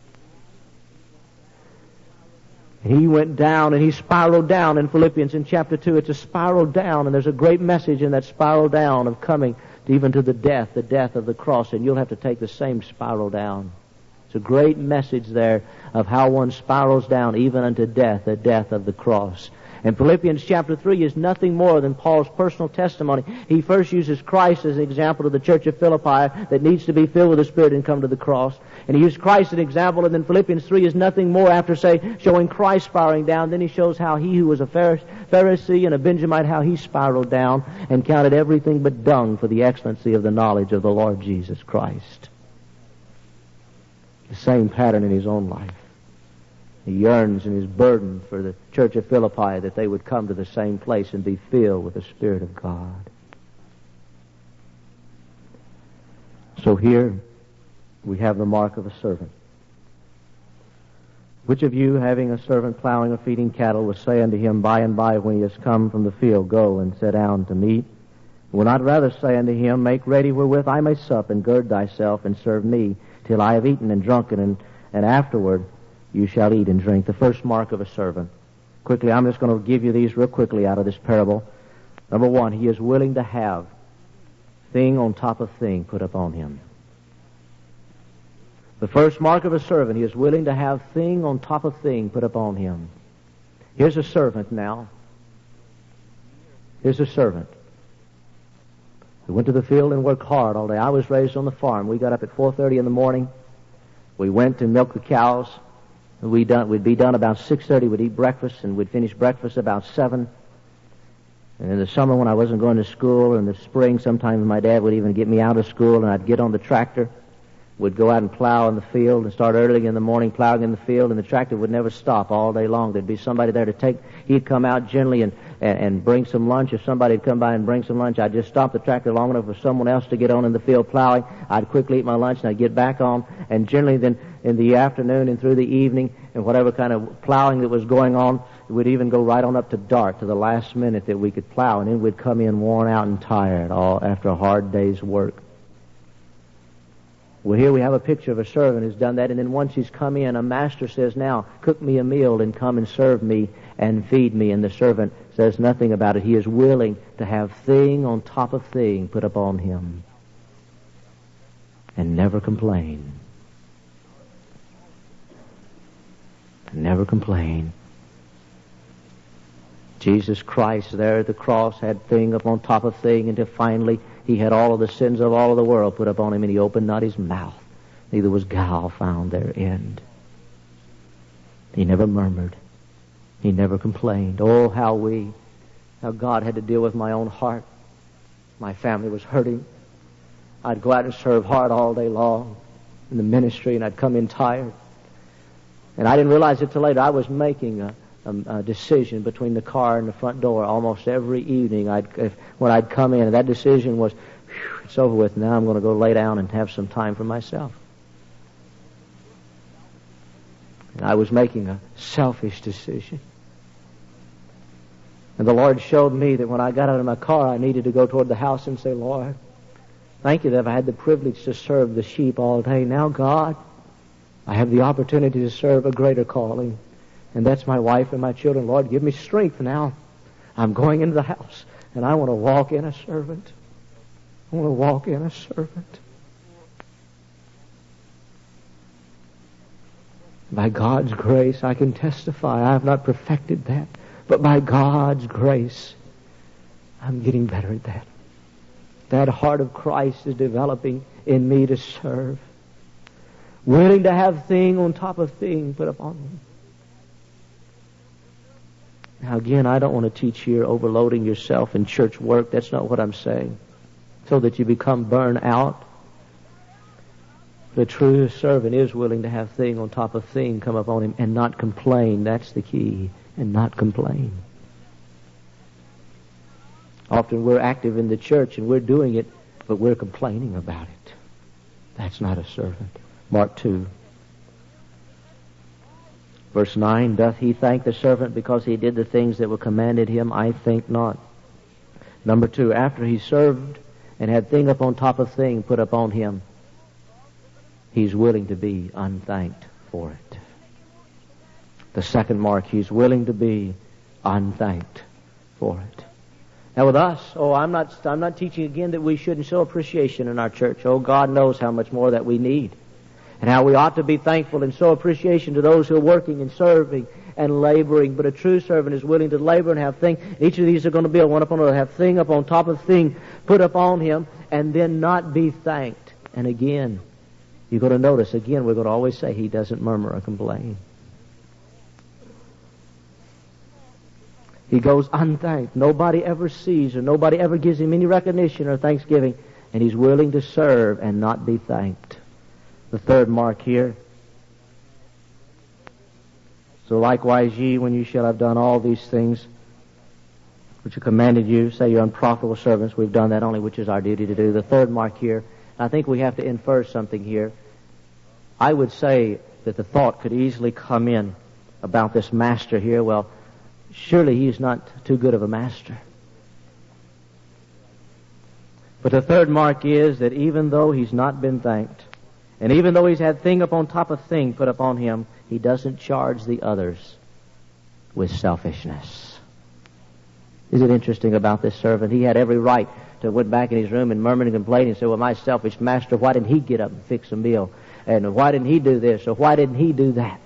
He went down and he spiraled down in Philippians in chapter two. It's a spiral down, and there's a great message in that spiral down of coming to even to the death, the death of the cross, and you'll have to take the same spiral down. It's a great message there of how one spirals down even unto death, the death of the cross. And Philippians chapter three is nothing more than Paul's personal testimony. He first uses Christ as an example to the church of Philippi that needs to be filled with the Spirit and come to the cross. And he used Christ as an example, and then Philippians three is nothing more after, say, showing Christ spiraling down. Then he shows how he who was a Pharisee and a Benjamite, how he spiraled down and counted everything but dung for the excellency of the knowledge of the Lord Jesus Christ. The same pattern in his own life. He yearns and is burdened for the church of Philippi that they would come to the same place and be filled with the Spirit of God. So here we have the mark of a servant. Which of you, having a servant plowing or feeding cattle, will say unto him by and by when he has come from the field, Go and sit down to meat? Will not rather say unto him, Make ready wherewith I may sup, and gird thyself, and serve me, till I have eaten and drunken, and, and afterward you shall eat and drink. The first mark of a servant. Quickly, I'm just going to give you these real quickly out of this parable. Number one, he is willing to have thing on top of thing put upon him. The first mark of a servant, he is willing to have thing on top of thing put upon him. Here's a servant now. Here's a servant who went to the field and worked hard all day. I was raised on the farm. We got up at four thirty in the morning. We went to milk the cows. We'd, done, we'd be done about six thirty. We'd eat breakfast, and we'd finish breakfast about seven. And in the summer when I wasn't going to school, or in the spring, sometimes my dad would even get me out of school, and I'd get on the tractor. We'd go out and plow in the field and start early in the morning plowing in the field, and the tractor would never stop all day long. There'd be somebody there to take. He'd come out generally and, and, and bring some lunch. If somebody would come by and bring some lunch, I'd just stop the tractor long enough for someone else to get on in the field plowing. I'd quickly eat my lunch, and I'd get back on. And generally then in the afternoon and through the evening, and whatever kind of plowing that was going on, it would even go right on up to dark, to the last minute that we could plow. And then we'd come in worn out and tired all after a hard day's work. Well, here we have a picture of a servant who's done that, and then once he's come in, a master says, now, cook me a meal and come and serve me and feed me. And the servant says nothing about it. He is willing to have thing on top of thing put upon him and never complain. Never complain. Jesus Christ there at the cross had thing upon top of thing until finally he had all of the sins of all of the world put upon him, and he opened not his mouth. Neither was gall found therein. He never murmured. He never complained. Oh, how we, how God had to deal with my own heart. My family was hurting. I'd go out and serve hard all day long in the ministry, and I'd come in tired. And I didn't realize it till later. I was making a Um, a decision between the car and the front door almost every evening. I'd if, when I'd come in, and that decision was, whew, it's over with. Now I'm going to go lay down and have some time for myself. And I was making a selfish decision. And the Lord showed me that when I got out of my car, I needed to go toward the house and say, Lord, thank you that I've had the privilege to serve the sheep all day. Now, God, I have the opportunity to serve a greater calling. And that's my wife and my children. Lord, give me strength now. I'm going into the house, and I want to walk in a servant. I want to walk in a servant. By God's grace, I can testify. I have not perfected that. But by God's grace, I'm getting better at that. That heart of Christ is developing in me to serve. Willing to have thing on top of thing put upon me. Now again, I don't want to teach here overloading yourself in church work. That's not what I'm saying. So that you become burned out. The true servant is willing to have thing on top of thing come upon him and not complain. That's the key. And not complain. Often we're active in the church and we're doing it, but we're complaining about it. That's not a servant. Mark two. Verse nine, doth he thank the servant because he did the things that were commanded him? I think not. Number two, after he served and had thing upon top of thing put upon him, he's willing to be unthanked for it. The second mark, he's willing to be unthanked for it. Now with us, oh, I'm not, I'm not teaching again that we shouldn't show appreciation in our church. Oh, God knows how much more that we need. And how we ought to be thankful and show appreciation to those who are working and serving and laboring. But a true servant is willing to labor and have thing. Each of these are going to build one upon another, have thing upon top of thing put upon him, and then not be thanked. And again, you're going to notice, again, we're going to always say he doesn't murmur or complain. He goes unthanked. Nobody ever sees or nobody ever gives him any recognition or thanksgiving. And he's willing to serve and not be thanked. The third mark here. So likewise ye, when you shall have done all these things which are commanded you, say you're unprofitable servants. We've done that only which is our duty to do. The third mark here, I think we have to infer something here. I would say that the thought could easily come in about this master here. Well, surely he's not too good of a master. But the third mark is that even though he's not been thanked, and even though he's had thing upon top of thing put upon him, he doesn't charge the others with selfishness. Is it interesting about this servant? He had every right to went back in his room and murmured and complained and said, well, my selfish master, why didn't he get up and fix a meal? and why didn't he do this, or why didn't he do that?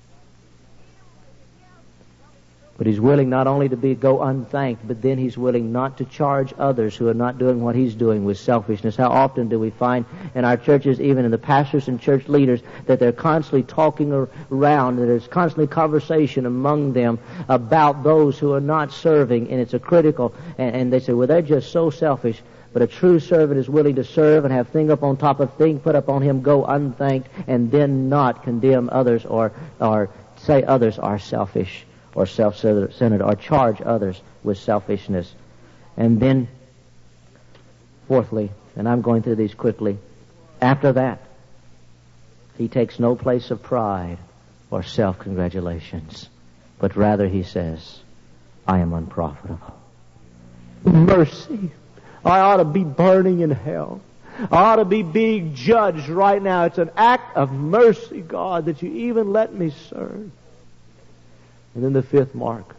But he's willing not only to be go unthanked, but then he's willing not to charge others who are not doing what he's doing with selfishness. How often do we find in our churches, even in the pastors and church leaders, that they're constantly talking around, that there's constantly conversation among them about those who are not serving, and it's a critical, and, and they say, well, they're just so selfish. But a true servant is willing to serve and have thing up on top of thing put up on him, go unthanked, and then not condemn others or, or say others are selfish or self-centered, or charge others with selfishness. And then, fourthly, and I'm going through these quickly, after that, he takes no place of pride or self-congratulations, but rather he says, I am unprofitable. Mercy! I ought to be burning in hell. I ought to be being judged right now. It's an act of mercy, God, that you even let me serve. And then the fifth mark.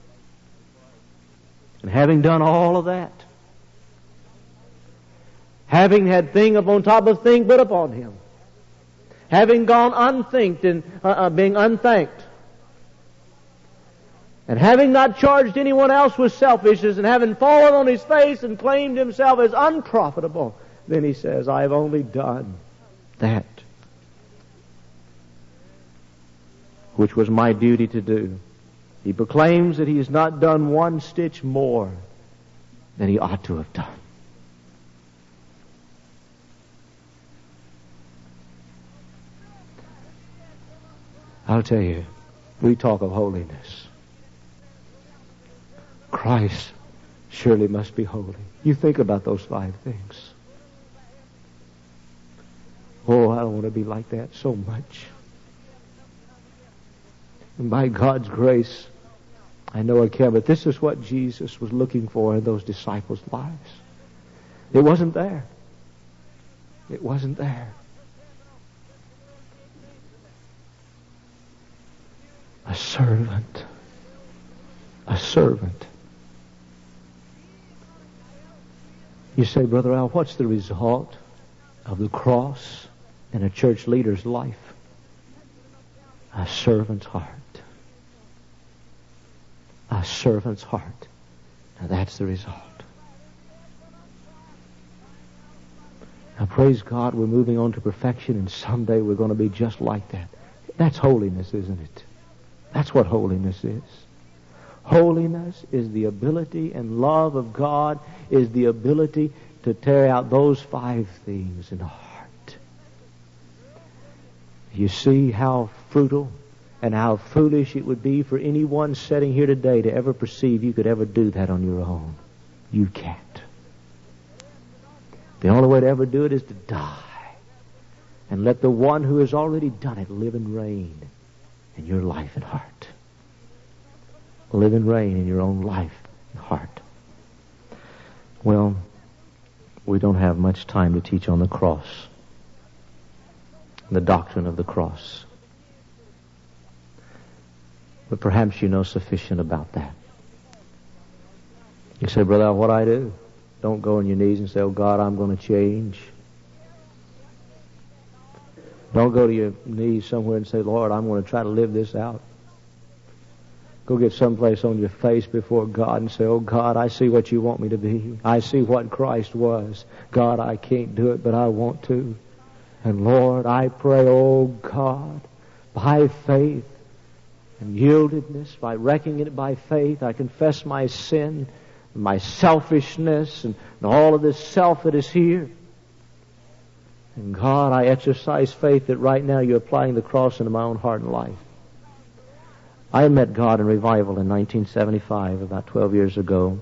And having done all of that, having had thing upon top of thing put upon him, having gone unthanked and uh, uh, being unthanked, and having not charged anyone else with selfishness, and having fallen on his face and claimed himself as unprofitable, then he says, I have only done that which was my duty to do. He proclaims that he has not done one stitch more than he ought to have done. I'll tell you, we talk of holiness. Christ surely must be holy. You think about those five things. Oh, I don't want to be like that so much. And by God's grace, I know I can, but this is what Jesus was looking for in those disciples' lives. It wasn't there. It wasn't there. A servant. A servant. You say, Brother Al, what's the result of the cross in a church leader's life? A servant's heart. A servant's heart. Now that's the result. Now praise God, we're moving on to perfection, and someday we're going to be just like that. That's holiness, isn't it? That's what holiness is. Holiness is the ability, and love of God is the ability to carry out those five things in the heart. You see how fruitful and how foolish it would be for anyone sitting here today to ever perceive you could ever do that on your own. You can't. The only way to ever do it is to die and let the one who has already done it live and reign in your life and heart. Live and reign in your own life and heart. Well, we don't have much time to teach on the cross, the doctrine of the cross. But perhaps you know sufficient about that. You say, Brother, what I do? Don't go on your knees and say, oh God, I'm going to change. Don't go to your knees somewhere and say, Lord, I'm going to try to live this out. Go get someplace on your face before God and say, oh God, I see what you want me to be. I see what Christ was. God, I can't do it, but I want to. And Lord, I pray, oh God, by faith and yieldedness, by reckoning it by faith, I confess my sin, my selfishness, and, and all of this self that is here. And God, I exercise faith that right now you're applying the cross into my own heart and life. I met God in revival in nineteen seventy-five, about twelve years ago.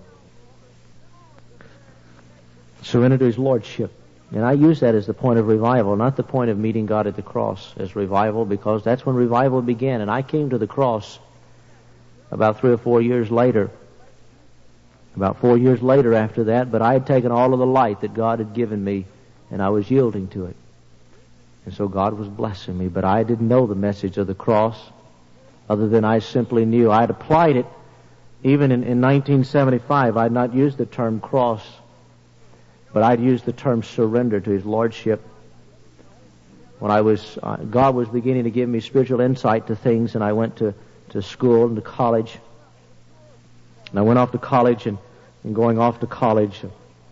Surrendered to His Lordship. And I use that as the point of revival, not the point of meeting God at the cross as revival, because that's when revival began. And I came to the cross about three or four years later. About four years later after that, but I had taken all of the light that God had given me, and I was yielding to it. And so God was blessing me, but I didn't know the message of the cross, other than I simply knew. I had applied it even in, in nineteen seventy-five. I had not used the term cross, but I'd used the term surrender to His Lordship. when I was, uh, God was beginning to give me spiritual insight to things, and I went to, to school and to college. And I went off to college, and, and going off to college,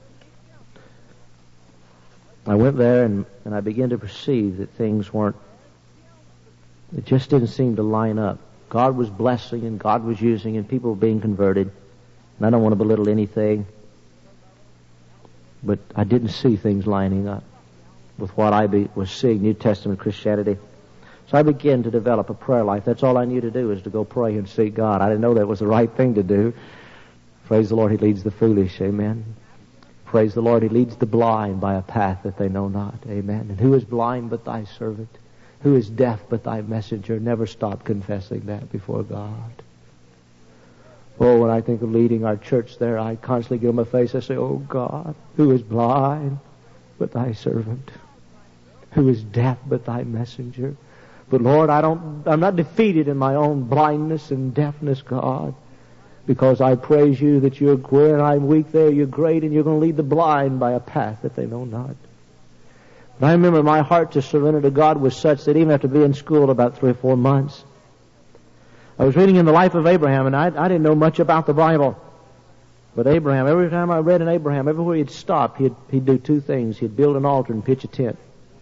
I went there and, and I began to perceive that things weren't, it just didn't seem to line up. God was blessing and God was using and people were being converted. And I don't want to belittle anything, but I didn't see things lining up with what I be, was seeing New Testament Christianity. So I began to develop a prayer life. That's all I knew to do, is to go pray and seek God. I didn't know that was the right thing to do. Praise the Lord, He leads the foolish. Amen. Praise the Lord, He leads the blind by a path that they know not. Amen. And who is blind but thy servant? Who is deaf but thy messenger? Never stop confessing that before God. Oh, when I think of leading our church there, I constantly get on my face. I say, oh God, who is blind but thy servant? Who is deaf but thy messenger? But Lord, I don't, I'm not defeated in my own blindness and deafness, God, because I praise you that you're, when I'm weak there, you're great, and you're going to lead the blind by a path that they know not. But I remember my heart to surrender to God was such that even after being in school about three or four months, I was reading in the life of Abraham, and I, I didn't know much about the Bible. But Abraham, every time I read in Abraham, everywhere he'd stop, he'd, he'd do two things. He'd build an altar and pitch a tent.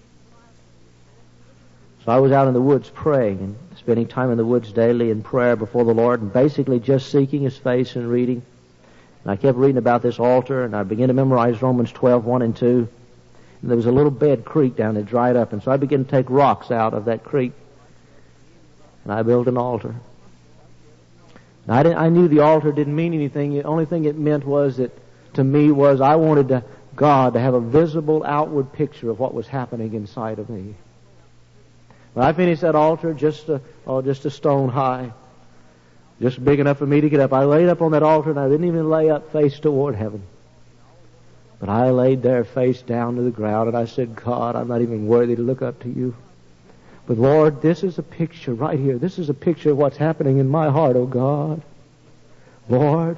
So I was out in the woods praying and spending time in the woods daily in prayer before the Lord and basically just seeking His face and reading. And I kept reading about this altar, and I began to memorize Romans twelve, one and two. And there was a little bed creek down that dried up, and so I began to take rocks out of that creek, and I built an altar. Now, I, didn't, I knew the altar didn't mean anything. The only thing it meant was that, to me, was I wanted to, God to have a visible outward picture of what was happening inside of me. When I finished that altar, just a, oh, just a stone high, just big enough for me to get up, I laid up on that altar, and I didn't even lay up face toward heaven. But I laid there face down to the ground, and I said, God, I'm not even worthy to look up to you. But Lord, this is a picture right here. This is a picture of what's happening in my heart, oh God. Lord,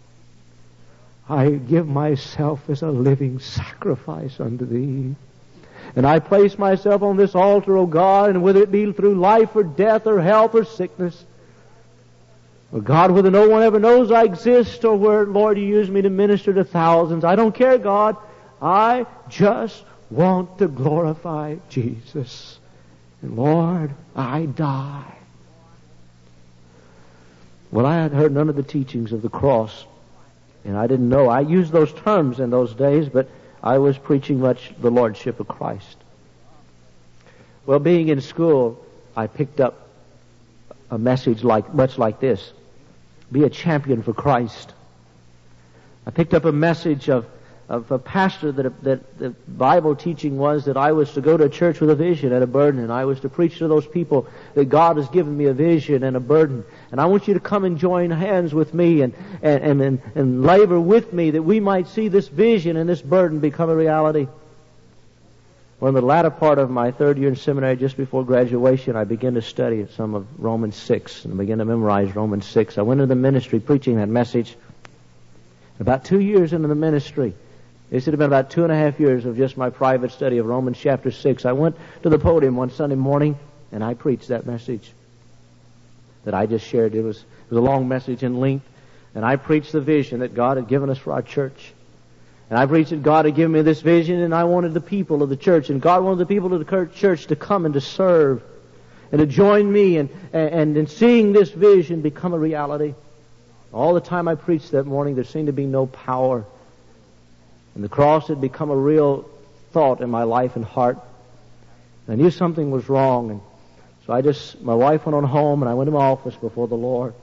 I give myself as a living sacrifice unto Thee. And I place myself on this altar, oh God, and whether it be through life or death or health or sickness, or God, whether no one ever knows I exist or where, Lord, you use me to minister to thousands, I don't care, God. I just want to glorify Jesus. And Lord, I die. Well, I had heard none of the teachings of the cross, and I didn't know. I used those terms in those days, but I was preaching much the Lordship of Christ. Well, being in school, I picked up a message like much like this: be a champion for Christ. I picked up a message of of a pastor that, that the Bible teaching was that I was to go to a church with a vision and a burden, and I was to preach to those people that God has given me a vision and a burden. And I want you to come and join hands with me and, and, and, and labor with me that we might see this vision and this burden become a reality. Well, in the latter part of my third year in seminary, just before graduation, I began to study some of Romans six and began to memorize Romans six. I went into the ministry preaching that message. About two years into the ministry, it had been about two and a half years of just my private study of Romans chapter six. I went to the podium one Sunday morning and I preached that message that I just shared. It was, it was a long message in length, and I preached the vision that God had given us for our church. And I preached that God had given me this vision, and I wanted the people of the church, and God wanted the people of the church to come and to serve and to join me and, and, and seeing this vision become a reality. All the time I preached that morning, there seemed to be no power. And the cross had become a real thought in my life and heart. I knew something was wrong, and so I just, my wife went on home, and I went to my office before the Lord.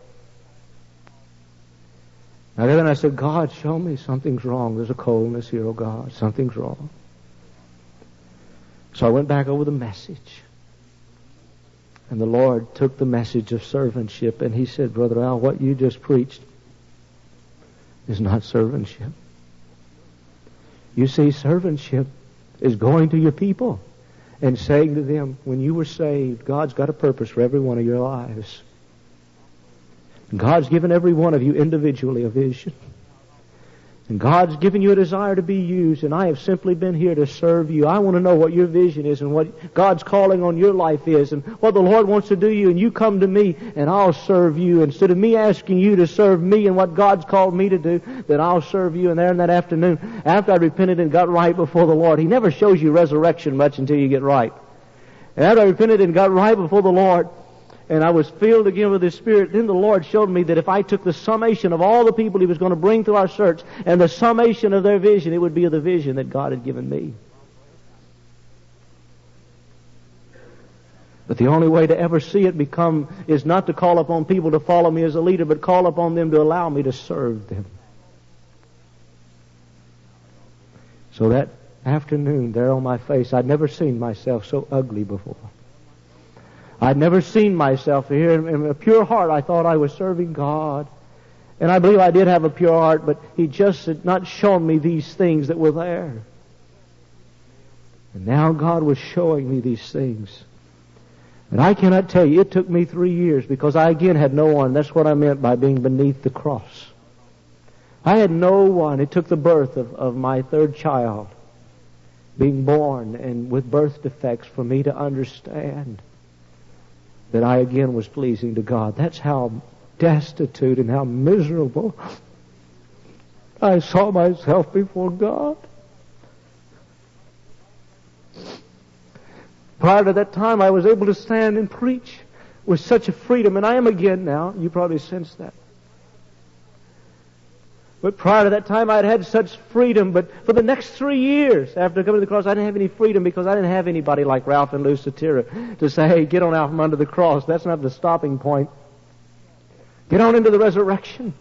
And then I said, God, show me something's wrong. There's a coldness here, oh God. Something's wrong. So I went back over the message. And the Lord took the message of servantship, and He said, Brother Al, what you just preached is not servantship. You see, servantship is going to your people and saying to them, when you were saved, God's got a purpose for every one of your lives. God's given every one of you individually a vision. And God's given you a desire to be used, and I have simply been here to serve you. I want to know what your vision is and what God's calling on your life is and what the Lord wants to do you, and you come to me and I'll serve you. Instead of me asking you to serve me and what God's called me to do, then I'll serve you. And there in that afternoon, after I repented and got right before the Lord, He never shows you resurrection much until you get right. And after I repented and got right before the Lord, and I was filled again with His Spirit, then the Lord showed me that if I took the summation of all the people He was going to bring through our search and the summation of their vision, it would be the vision that God had given me. But the only way to ever see it become is not to call upon people to follow me as a leader, but call upon them to allow me to serve them. So that afternoon, there on my face, I'd never seen myself so ugly before. I'd never seen myself here. In a pure heart, I thought I was serving God. And I believe I did have a pure heart, but He just had not shown me these things that were there. And now God was showing me these things. And I cannot tell you, it took me three years because I again had no one. That's what I meant by being beneath the cross. I had no one. It took the birth of, of my third child, being born and with birth defects, for me to understand that I again was pleasing to God. That's how destitute and how miserable I saw myself before God. Prior to that time, I was able to stand and preach with such a freedom, and I am again now. You probably sense that. But prior to that time, I'd had such freedom. But for the next three years after coming to the cross, I didn't have any freedom because I didn't have anybody like Ralph and Lusitira to say, hey, get on out from under the cross. That's not the stopping point. Get on into the resurrection.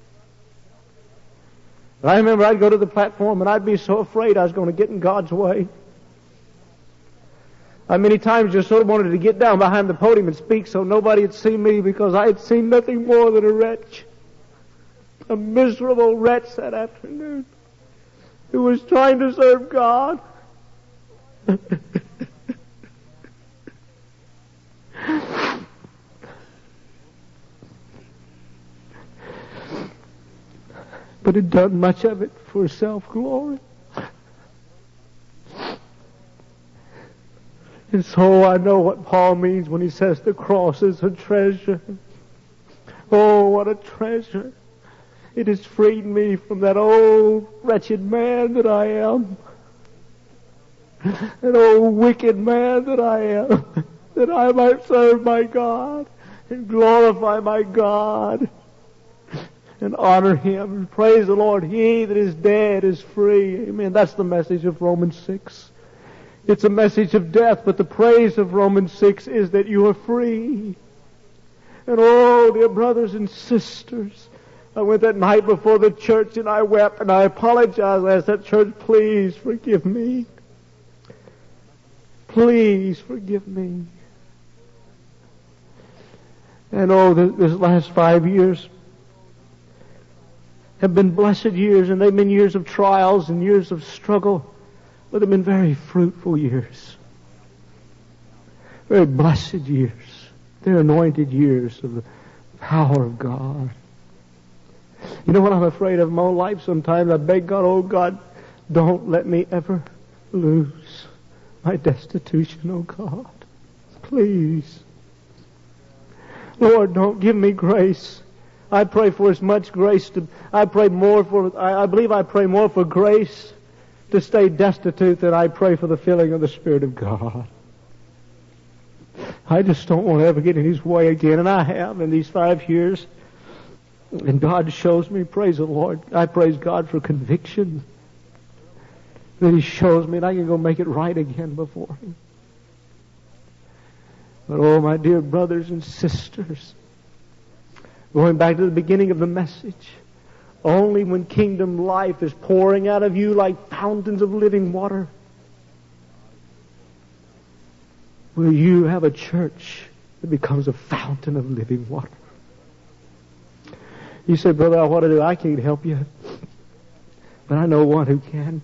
And I remember I'd go to the platform and I'd be so afraid I was going to get in God's way. I many times just sort of wanted to get down behind the podium and speak so nobody would see me because I had seen nothing more than a wretch. A miserable wretch that afternoon who was trying to serve God. But had done much of it for self-glory. And so I know what Paul means when he says the cross is a treasure. Oh, what a treasure. It has freed me from that old wretched man that I am. That old wicked man that I am. That I might serve my God and glorify my God and honor Him and praise the Lord. He that is dead is free. Amen. That's the message of Romans six. It's a message of death, but the praise of Romans six is that you are free. And oh, dear brothers and sisters, I went that night before the church and I wept and I apologized. I asked that church, please forgive me. Please forgive me. And oh, this last five years have been blessed years, and they've been years of trials and years of struggle, but they've been very fruitful years. Very blessed years. They're anointed years of the power of God. You know what I'm afraid of in my own life sometimes? I beg God, oh God, don't let me ever lose my destitution, oh God. Please. Lord, don't give me grace. I pray for as much grace to, I pray more for, I, I believe I pray more for grace to stay destitute than I pray for the filling of the Spirit of God. I just don't want to ever get in His way again, and I have in these five years. And God shows me, praise the Lord, I praise God for conviction. That He shows me and I can go make it right again before Him. But oh, my dear brothers and sisters, going back to the beginning of the message, only when kingdom life is pouring out of you like fountains of living water will you have a church that becomes a fountain of living water. You say, brother, what to do? I can't help you. But I know one who can.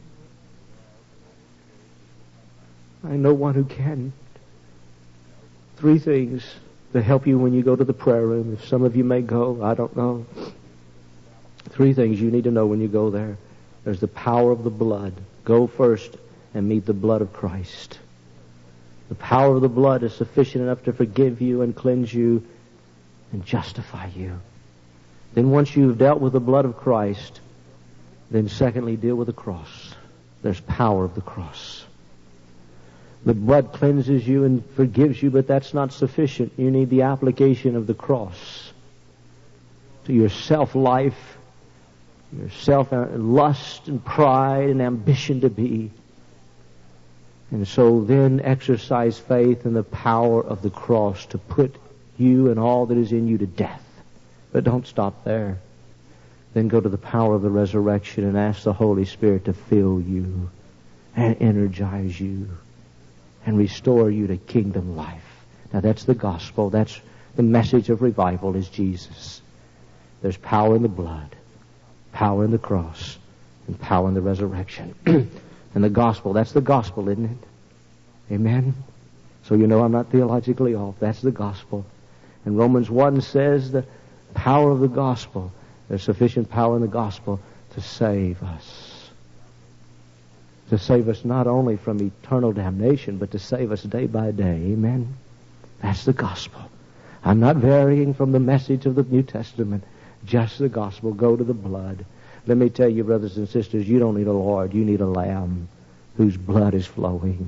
I know one who can. Three things that help you when you go to the prayer room. If some of you may go, I don't know. Three things you need to know when you go there. There's the power of the blood. Go first and meet the blood of Christ. The power of the blood is sufficient enough to forgive you and cleanse you and justify you. Then once you've dealt with the blood of Christ, then secondly, deal with the cross. There's power of the cross. The blood cleanses you and forgives you, but that's not sufficient. You need the application of the cross to your self-life, your self-lust and pride and ambition to be. And so then exercise faith in the power of the cross to put you and all that is in you to death. But don't stop there. Then go to the power of the resurrection and ask the Holy Spirit to fill you and energize you and restore you to kingdom life. Now that's the gospel. That's the message of revival is Jesus. There's power in the blood, power in the cross, and power in the resurrection. And the gospel, that's the gospel, isn't it? Amen? So you know I'm not theologically off. That's the gospel. And Romans one says the power of the gospel. There's sufficient power in the gospel to save us. To save us not only from eternal damnation, but to save us day by day. Amen? That's the gospel. I'm not varying from the message of the New Testament. Just the gospel. Go to the blood. Let me tell you, brothers and sisters, you don't need a Lord. You need a Lamb whose blood is flowing.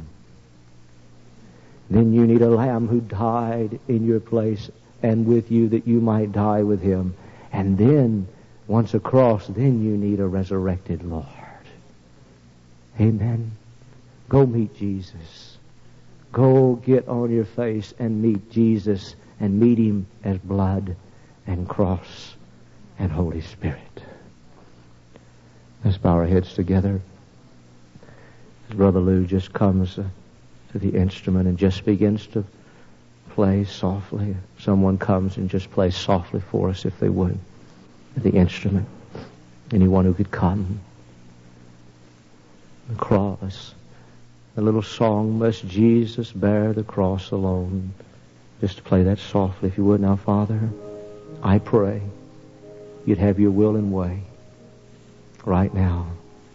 Then you need a Lamb who died in your place and with you that you might die with him. And then, once across, then you need a resurrected Lord. Amen. Go meet Jesus. Go get on your face and meet Jesus and meet him as blood and cross and Holy Spirit. Let's bow our heads together. As Brother Lou just comes uh, to the instrument and just begins to play softly. Someone comes and just plays softly for us, if they would, at the instrument. Anyone who could come. The cross. The little song, Must Jesus Bear the Cross Alone. Just to play that softly, if you would. Now, Father, I pray you'd have your will and way right now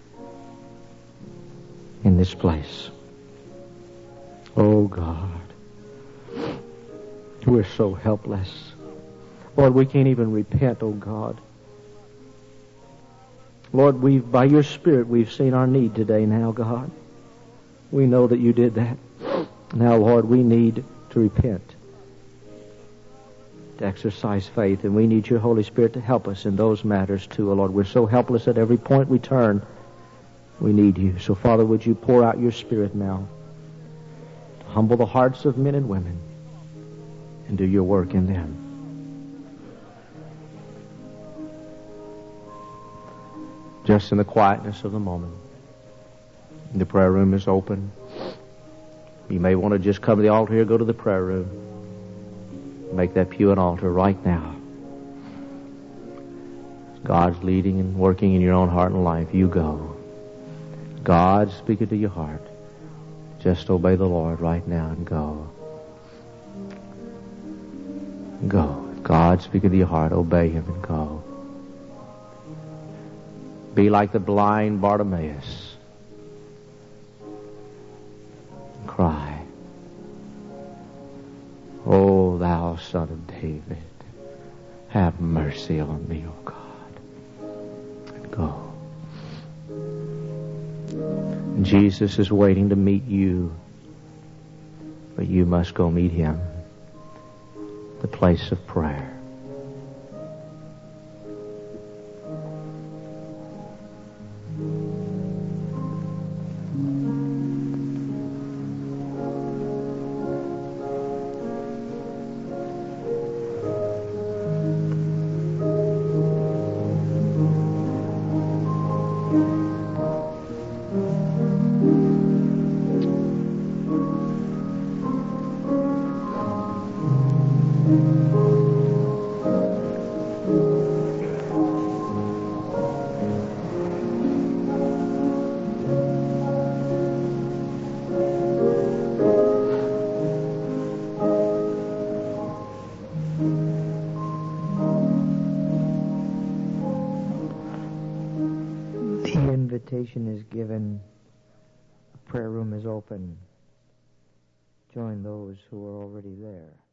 in this place. Oh, God. We're so helpless. Lord, we can't even repent, oh God. Lord, we've, by your Spirit, we've seen our need today now, God. We know that you did that. Now, Lord, we need to repent, to exercise faith, and we need your Holy Spirit to help us in those matters too, oh Lord. We're so helpless at every point we turn. We need you. So, Father, would you pour out your Spirit now to humble the hearts of men and women and do your work in them. Just in the quietness of the moment. The prayer room is open. You may want to just come to the altar here, go to the prayer room. Make that pew an altar right now. God's leading and working in your own heart and life. You go. God speaking to your heart. Just obey the Lord right now and go. Go. God speaking to your heart. Obey him and go. Be like the blind Bartimaeus. Cry. O thou Son of David, have mercy on me, O God. And go. Jesus is waiting to meet you, but you must go meet him. The place of prayer. invitation is given. The prayer room is open. Join those who are already there.